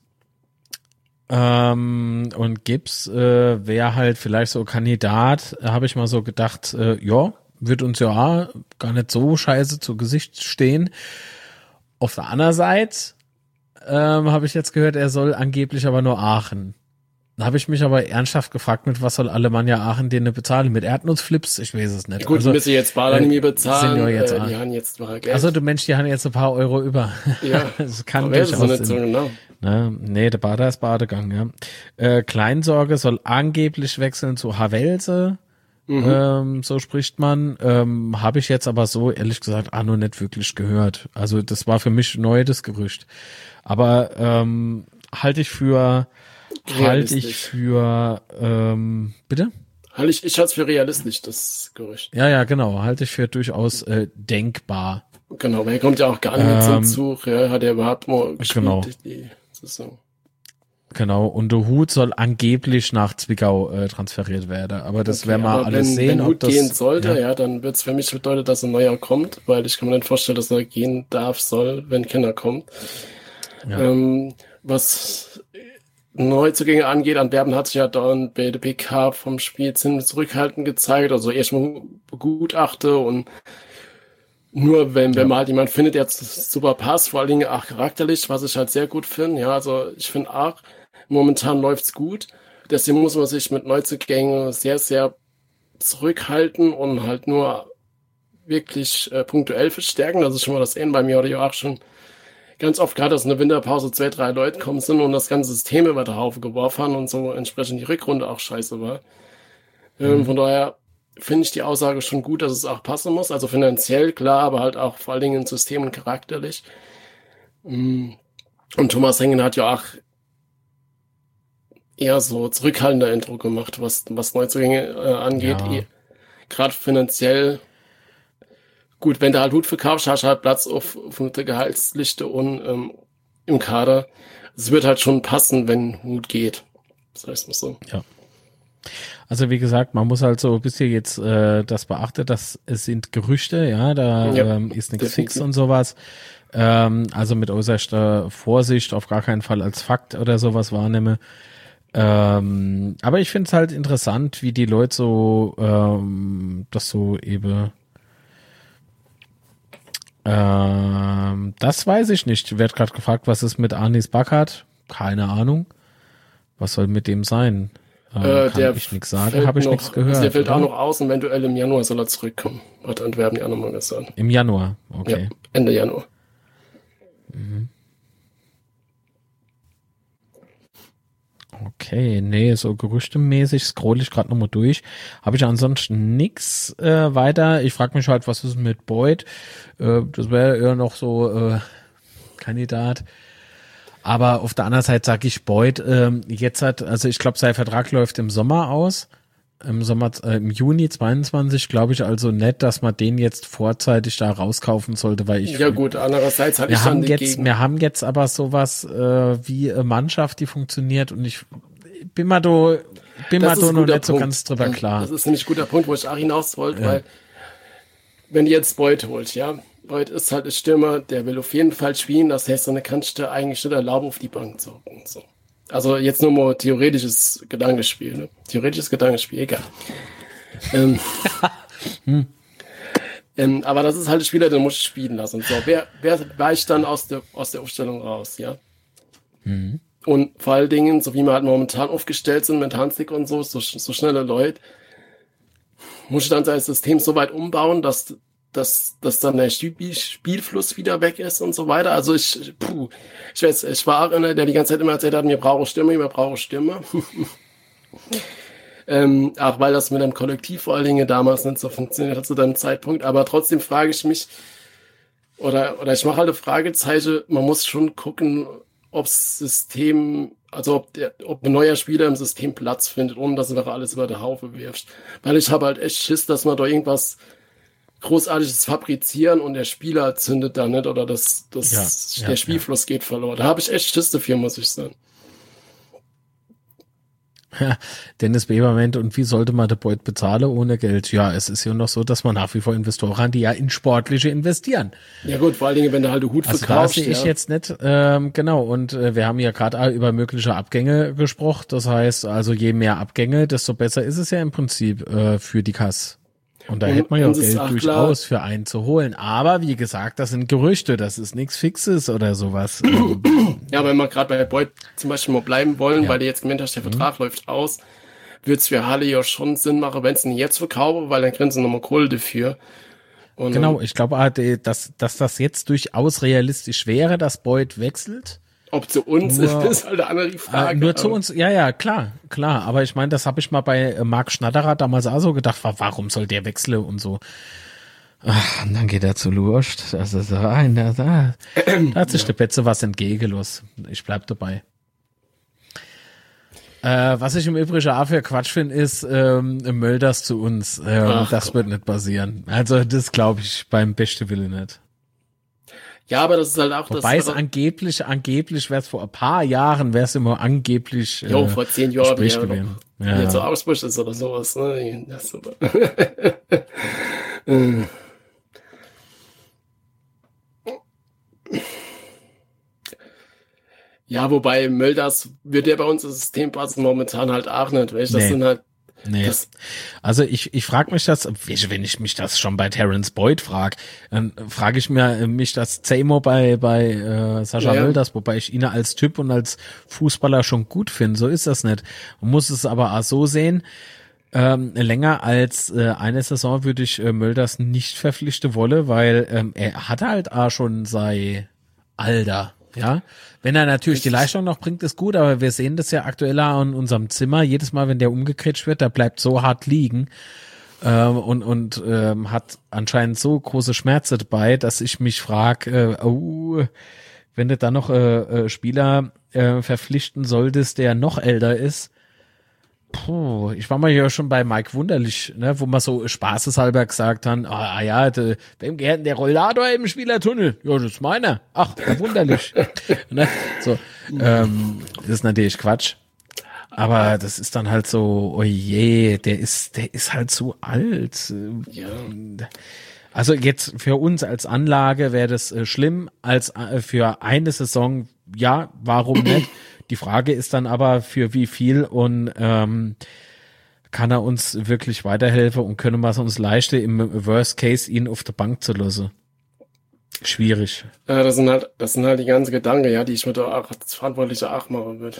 Ähm, und Gibbs äh, wäre halt vielleicht so Kandidat, habe ich mal so gedacht, äh, ja, wird uns ja gar nicht so scheiße zu Gesicht stehen. Auf der anderen Seite ähm, habe ich jetzt gehört, er soll angeblich aber nur Aachen. Da habe ich mich aber ernsthaft gefragt, mit was soll Alemannia Aachen denen bezahlen? Mit Erdnussflips? Ich weiß es nicht. Ja, gut, also, müssen jetzt Balanimi bezahlen. Senior jetzt äh, die haben jetzt mal Geld. Also du Mensch, die haben jetzt ein paar Euro über. Ja, das kann durchaus so nicht so sein. genau. Ne, nee, der Bader ist Badegang, ja. Äh, Kleinsorge soll angeblich wechseln zu Havelse. Mhm. Ähm, so spricht man. Ähm, habe ich jetzt aber so, ehrlich gesagt, auch noch nicht wirklich gehört. Also das war für mich neu, das Gerücht. Aber ähm, halte ich für halte ich für ähm, bitte? Halte ich, ich halte es für realistisch, das Gerücht. Ja, ja, genau. Halte ich für durchaus äh, denkbar. Genau, weil er kommt ja auch gar nicht ähm, zum Zug. Ja, hat er überhaupt mal gespielt, genau. die Saison. Genau, und der Hut soll angeblich nach Zwickau äh, transferiert werden. Aber das okay, werden wir alles wenn, sehen. Wenn Hut ob das, gehen sollte, ja, ja dann wird es für mich bedeuten, dass ein neuer kommt, weil ich kann mir nicht vorstellen, dass er gehen darf, soll, wenn keiner kommt. Ja. Ähm, was Neuzugänge angeht, Antwerpen hat sich ja dann bei der P K vom Spiel ziemlich zurückhaltend gezeigt, also erstmal begutachte und nur wenn, wenn ja. man halt jemand findet, der super passt, vor allen Dingen auch charakterlich, was ich halt sehr gut finde, ja, also ich finde auch, momentan läuft's gut, deswegen muss man sich mit Neuzugängen sehr, sehr zurückhalten und halt nur wirklich äh, punktuell verstärken, das ist schon mal das Ende bei mir, oder ja auch schon ganz oft gerade aus einer Winterpause zwei, drei Leute kommen sind und das ganze System über den Haufen geworfen haben und so entsprechend die Rückrunde auch scheiße war. Mhm. Ähm, von daher finde ich die Aussage schon gut, dass es auch passen muss. Also finanziell, klar, aber halt auch vor allen Dingen im System und charakterlich. Und Thomas Hengen hat ja auch eher so zurückhaltender Eindruck gemacht, was, was Neuzugänge äh, angeht. Ja. E- Gerade finanziell. Gut, wenn du halt Hut verkaufst, hast du halt Platz auf, auf der Gehaltsliste und ähm, im Kader. Es wird halt schon passen, wenn Hut geht. Das heißt mal so. Ja. Also wie gesagt, man muss halt so ein bisschen jetzt äh, das beachten, dass es sind Gerüchte, ja, da ja, ähm, ist nichts fix und sowas. Ähm, also mit äußerster Vorsicht, auf gar keinen Fall als Fakt oder sowas wahrnehme. Ähm, aber ich finde es halt interessant, wie die Leute so ähm, das so eben ähm, das weiß ich nicht. Ich werde gerade gefragt, was ist mit Anis Backhardt? Keine Ahnung. Was soll mit dem sein? Äh, kann der ich nichts sagen, habe ich nichts gehört. Der fällt oder? Auch noch aus und eventuell im Januar soll er zurückkommen. Hat Antwerpen ja nochmal gesagt. Im Januar, okay. Ja, Ende Januar. Mhm. Okay, nee, so gerüchtemäßig scroll ich gerade nochmal durch. Habe ich ansonsten nix äh, weiter. Ich frage mich halt, was ist mit Boyd? Äh, das wäre eher noch so äh, Kandidat. Aber auf der anderen Seite sage ich Boyd, ähm, jetzt hat, also ich glaube, sein Vertrag läuft im Sommer aus. Im Sommer, äh, im Juni zweiundzwanzig, glaube ich also nicht, dass man den jetzt vorzeitig da rauskaufen sollte, weil ich. Ja gut, andererseits hatte ich dann die jetzt, Gegend. Wir haben jetzt aber sowas äh, wie eine Mannschaft, die funktioniert und ich bin mal do, bin mal do noch nicht Punkt. So ganz drüber klar. Das ist nämlich ein guter Punkt, wo ich auch hinaus wollte, ja. Weil wenn du jetzt Boyd holt, ja, Boyd ist halt ein Stürmer, der will auf jeden Fall spielen, das heißt, dann kannst du eigentlich nicht erlauben, auf die Bank zu hocken, so. Also jetzt nur mal theoretisches Gedankenspiel, ne? Theoretisches Gedankenspiel, egal. ähm, hm. ähm, aber das ist halt ein Spieler, den muss ich spielen lassen. So, wer, wer weicht dann aus der, aus der Aufstellung raus, ja? Mhm. Und vor allen Dingen, so wie wir halt momentan aufgestellt sind mit Hanslik und so, so, so schnelle Leute, muss ich dann sein System so weit umbauen, dass dass, dass dann der Spielfluss wieder weg ist und so weiter. Also ich, puh, ich weiß, ich war auch einer, der die ganze Zeit immer erzählt hat, wir brauchen Stimme, wir brauchen Stimme. ähm, auch weil das mit dem Kollektiv vor allen Dingen damals nicht so funktioniert hat zu dem Zeitpunkt. Aber trotzdem frage ich mich, oder, oder ich mache halt eine Fragezeichen, man muss schon gucken, ob das System, also ob, der, ob ein neuer Spieler im System Platz findet, ohne dass du doch alles über den Haufen wirfst. Weil ich habe halt echt Schiss, dass man da irgendwas Großartiges fabrizieren und der Spieler zündet da nicht oder das, das, ja, der ja, Spielfluss ja. geht verloren. Da habe ich echt Schiss dafür, muss ich sagen. Ja, Dennis Beberment, und wie sollte man den Boyd bezahlen ohne Geld? Ja, es ist ja noch so, dass man nach wie vor Investoren hat, die ja in Sportliche investieren. Ja gut, vor allen Dingen, wenn du halt einen Hut also verkaufst. Das sehe ich ja. jetzt nicht, ähm, genau, und äh, wir haben ja gerade über mögliche Abgänge gesprochen, das heißt, also je mehr Abgänge, desto besser ist es ja im Prinzip äh, für die Kasse. Und da und hätte man ja auch Geld durchaus klar. für einen zu holen. Aber wie gesagt, das sind Gerüchte, das ist nichts Fixes oder sowas. Ja, wenn wir gerade bei Boyd zum Beispiel mal bleiben wollen, ja. weil der jetzt gemeint hat, der Vertrag mhm. läuft aus, wird es für Halle ja schon Sinn machen, wenn es ihn jetzt verkaufe, weil dann kriegen sie nochmal Kohle dafür. Und genau, ich glaube, dass, dass das jetzt durchaus realistisch wäre, dass Boyd wechselt. Ob zu uns nur, ist, ist halt eine andere Frage. Äh, nur zu uns, ja, ja, klar, klar. Aber ich meine, das habe ich mal bei äh, Marc Schnatterer damals auch so gedacht, warum soll der wechseln und so. Ach, und dann geht er zu Lurst. Also so, ein, da, da, da hat sich ja. der Betze was entgegenlos. Ich bleib dabei. Äh, was ich im Übrigen auch für Quatsch finde, ist ähm, Mölders zu uns. Ähm, Ach, das Gott. wird nicht passieren. Also das glaube ich beim besten Willen nicht. Ja, aber das ist halt auch Wobei das. Wobei es angeblich, angeblich wäre es vor ein paar Jahren, wäre es immer angeblich. Äh, jo, vor zehn Jahren ja, gewesen. Ja. Jetzt so Ausbruch ist oder sowas. Ne? Das ist super. Ja, wobei Mölders wird ja bei uns das System passen momentan halt auch nicht. Weißt? Das nee. sind halt. Nee. Das also ich, ich frage mich das, wenn ich mich das schon bei Terence Boyd frage, dann frage ich mir mich das Zemo bei bei äh, Sascha ja. Mölders, wobei ich ihn als Typ und als Fußballer schon gut finde. So ist das nicht. Man muss es aber auch so sehen. Ähm, länger als äh, eine Saison würde ich äh, Mölders nicht verpflichten wollen, weil ähm, er hat halt auch schon sei Alter. Ja, wenn er natürlich die Leistung noch bringt, ist gut, aber wir sehen das ja aktuell in unserem Zimmer. Jedes Mal, wenn der umgekretscht wird, der bleibt so hart liegen ähm, und und ähm, hat anscheinend so große Schmerzen dabei, dass ich mich frage, äh, oh, wenn du dann noch äh, äh, Spieler äh, verpflichten solltest, der noch älter ist. Puh, ich war mal ja schon bei Mike Wunderlich, ne, wo man so spaßeshalber gesagt hat, ah, ah ja, de, wem gehört denn der Rollator im Spielertunnel? Ja, das ist meiner. Ach, der Wunderlich. ne? So, ähm, das ist natürlich Quatsch. Aber das ist dann halt so, oh je, der ist, der ist halt so alt. Ja. Also jetzt für uns als Anlage wäre das äh, schlimm, als äh, für eine Saison, ja, warum nicht? Die Frage ist dann aber, für wie viel und ähm, kann er uns wirklich weiterhelfen und können wir es uns leisten, im Worst Case ihn auf der Bank zu lassen? Schwierig. Ja, das sind halt, das sind halt die ganzen Gedanken, ja, die ich mit der auch als Verantwortlicher auch machen würde.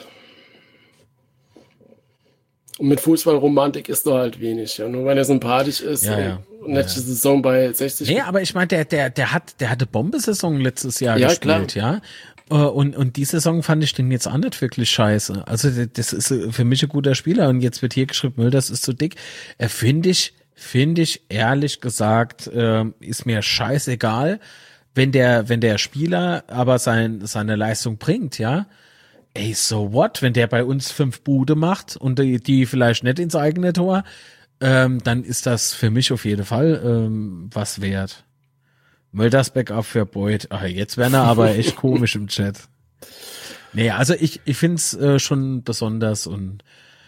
Und mit Fußballromantik ist da halt wenig, ja. Nur weil er sympathisch ist ja, ja. und letzte ja. Saison bei sechzig. Nee, aber ich meine, der, der, der hat, der hatte Bombensaison letztes Jahr ja, gespielt, klar. ja. Und, und die Saison fand ich den jetzt auch nicht wirklich scheiße. Also das ist für mich ein guter Spieler und jetzt wird hier geschrieben, Mölders ist zu dick. Er finde ich, finde ich ehrlich gesagt, äh, ist mir scheißegal, wenn der, wenn der Spieler aber sein, seine Leistung bringt, ja. Ey, so what? Wenn der bei uns fünf Bude macht und die, die vielleicht nicht ins eigene Tor, ähm, dann ist das für mich auf jeden Fall ähm, was wert. Mölders Backup für Boyd. Ach, jetzt wäre er aber echt komisch im Chat. Nee, also ich, ich find's äh, schon besonders und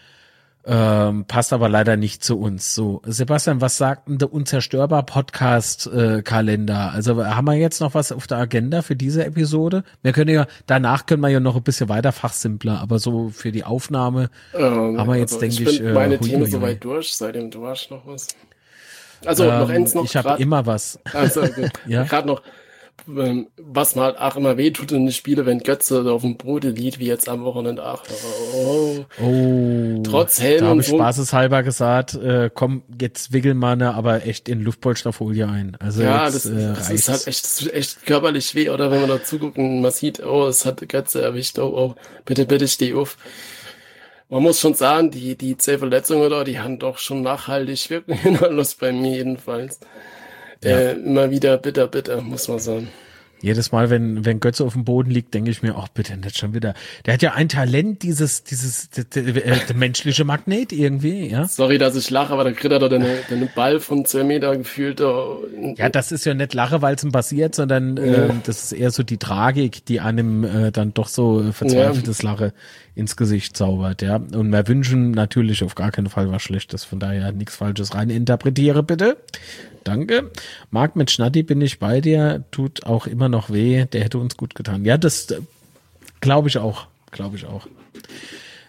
ähm, passt aber leider nicht zu uns. So, Sebastian, was sagt denn der Unzerstörbar Podcast äh, Kalender? Also haben wir jetzt noch was auf der Agenda für diese Episode? Wir können ja, danach können wir ja noch ein bisschen weiter fachsimpler, aber so für die Aufnahme ähm, haben wir jetzt, also denke ich, ich bin meine äh, Themen soweit durch. Seitdem du hast noch was. Also ähm, noch eins noch. Ich habe immer was. Also ja? gerade noch, ähm, was mir halt auch immer weh tut in den Spielen, wenn Götze auf dem Boden liegt, wie jetzt am Wochenende auch. Oh, oh trotz Helm. Da habe ich spaßeshalber gesagt, äh, komm, jetzt wickeln wir ne, aber echt in Luftpolsterfolie ein. Also ja, jetzt, das, äh, das ist halt echt, das ist echt körperlich weh. Oder wenn man da zuguckt und man sieht, oh, es hat Götze erwischt, oh, oh, bitte, bitte steh auf. Man muss schon sagen, die, die zehn Verletzungen da, die haben doch schon nachhaltig Wirkung hinterlassen bei mir jedenfalls. Ja. Äh, immer wieder bitter, bitter, muss man sagen. Jedes Mal, wenn, wenn Götze auf dem Boden liegt, denke ich mir, ach bitte nicht schon wieder. Der hat ja ein Talent, dieses, dieses, der, der, der menschliche Magnet irgendwie, ja. Sorry, dass ich lache, aber da kriegt er doch den, den Ball von zwei Meter gefühlt. Da. Ja, das ist ja nicht Lache, weil es ihm passiert, sondern äh, das ist eher so die Tragik, die einem äh, dann doch so verzweifeltes ja. Lache ins Gesicht zaubert, ja. Und wir wünschen natürlich auf gar keinen Fall was Schlechtes, von daher nichts Falsches rein interpretiere, bitte. Danke. Marc, mit Schnatti bin ich bei dir, tut auch immer noch weh, der hätte uns gut getan. Ja, das äh, glaube ich auch, glaube ich auch.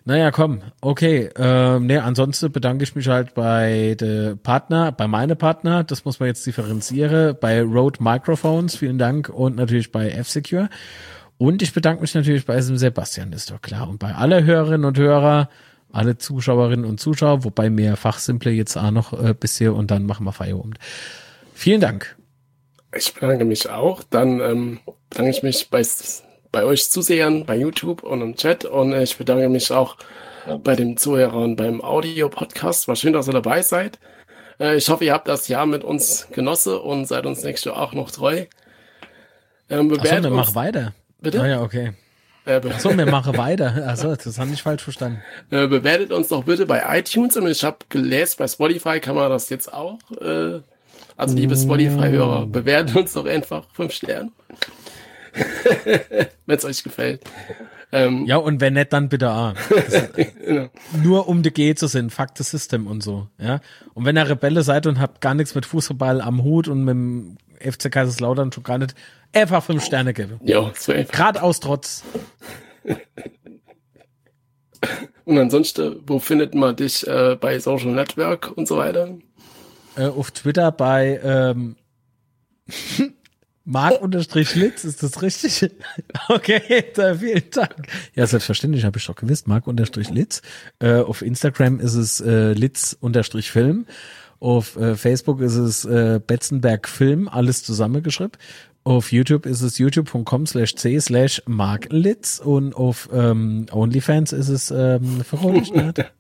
Naja, komm, okay. Ähm, ne, ansonsten bedanke ich mich halt bei der Partner, bei meine Partner, das muss man jetzt differenzieren, bei Rode Microphones, vielen Dank, und natürlich bei F-Secure. Und ich bedanke mich natürlich bei diesem Sebastian, ist doch klar. Und bei alle Hörerinnen und Hörer, alle Zuschauerinnen und Zuschauer, wobei mehr Fachsimple jetzt auch noch äh, bis hier, und dann machen wir Feierabend. Vielen Dank. Ich bedanke mich auch. Dann ähm, bedanke ich mich bei bei euch Zusehern, bei YouTube und im Chat, und ich bedanke mich auch bei den Zuhörern beim Audio-Podcast. War schön, dass ihr dabei seid. Ich hoffe, ihr habt das Jahr mit uns genossen und seid uns nächstes Jahr auch noch treu. Ähm, Achso, wir machen weiter. Bitte? Oh ja, okay. Äh, Achso, wir machen weiter. Achso, das habe ich falsch verstanden. Äh, bewertet uns doch bitte bei iTunes, und ich habe gelesen, bei Spotify kann man das jetzt auch. Äh, also liebe Spotify-Hörer, bewertet uns doch einfach fünf Sterne. Wenn es euch gefällt. Ähm, ja, und wenn nicht, dann bitte auch. Genau. Nur um die G zu sind, Fuck the System und so. Ja. Und wenn ihr Rebelle seid und habt gar nichts mit Fußball am Hut und mit dem F C Kaiserslautern schon gar nicht, einfach fünf Sterne geben. Ja, so einfach. Gerade aus Trotz. Und ansonsten, wo findet man dich äh, bei Social Network und so weiter? Äh, auf Twitter bei ähm, Mark-Litz, ist das richtig? Okay, da, vielen Dank. Ja, selbstverständlich, habe ich doch gewusst. Mark-Litz. Äh, auf Instagram ist es äh, Litz-Film. Auf äh, Facebook ist es äh, Betzenberg Film, alles zusammengeschrieben. Auf YouTube ist es youtube.com slash c slash Mark-Litz. Und auf ähm, OnlyFans ist es ähm, verrückt.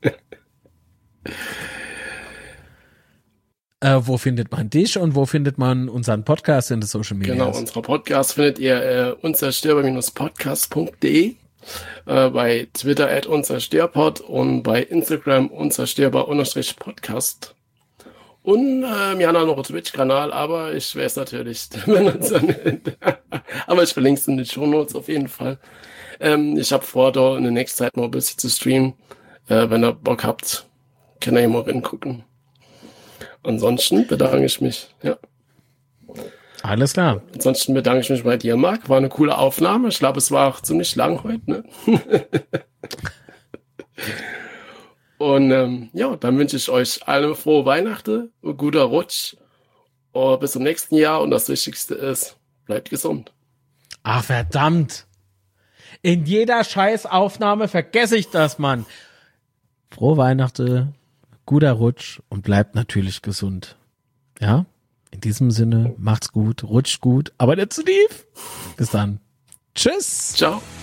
Äh, wo findet man dich und wo findet man unseren Podcast in den Social Media? Genau, unseren Podcast findet ihr äh, unzerstörbar Bindestrich podcast punkt de, äh, bei Twitter at unzerstörpod und bei Instagram unzerstörbar-podcast. Und äh, wir haben auch noch einen Twitch-Kanal, aber ich weiß natürlich, wenn uns dann, aber ich verlinke es in den Shownotes auf jeden Fall. Ähm, ich habe vor, da in der nächsten Zeit noch ein bisschen zu streamen. Äh, wenn ihr Bock habt, könnt ihr mal reingucken. Ansonsten bedanke ich mich, ja. Alles klar. Ansonsten bedanke ich mich bei dir, Marc. War eine coole Aufnahme. Ich glaube, es war auch ziemlich lang heute, ne? Und ähm, ja, dann wünsche ich euch alle frohe Weihnachten, ein guter Rutsch. Und bis zum nächsten Jahr. Und das Wichtigste ist, bleibt gesund. Ach, verdammt. In jeder Scheißaufnahme vergesse ich das, Mann. Frohe Weihnachten. Guter Rutsch und bleibt natürlich gesund. Ja? In diesem Sinne, macht's gut, rutscht gut, aber nicht zu tief. Bis dann. Tschüss. Ciao.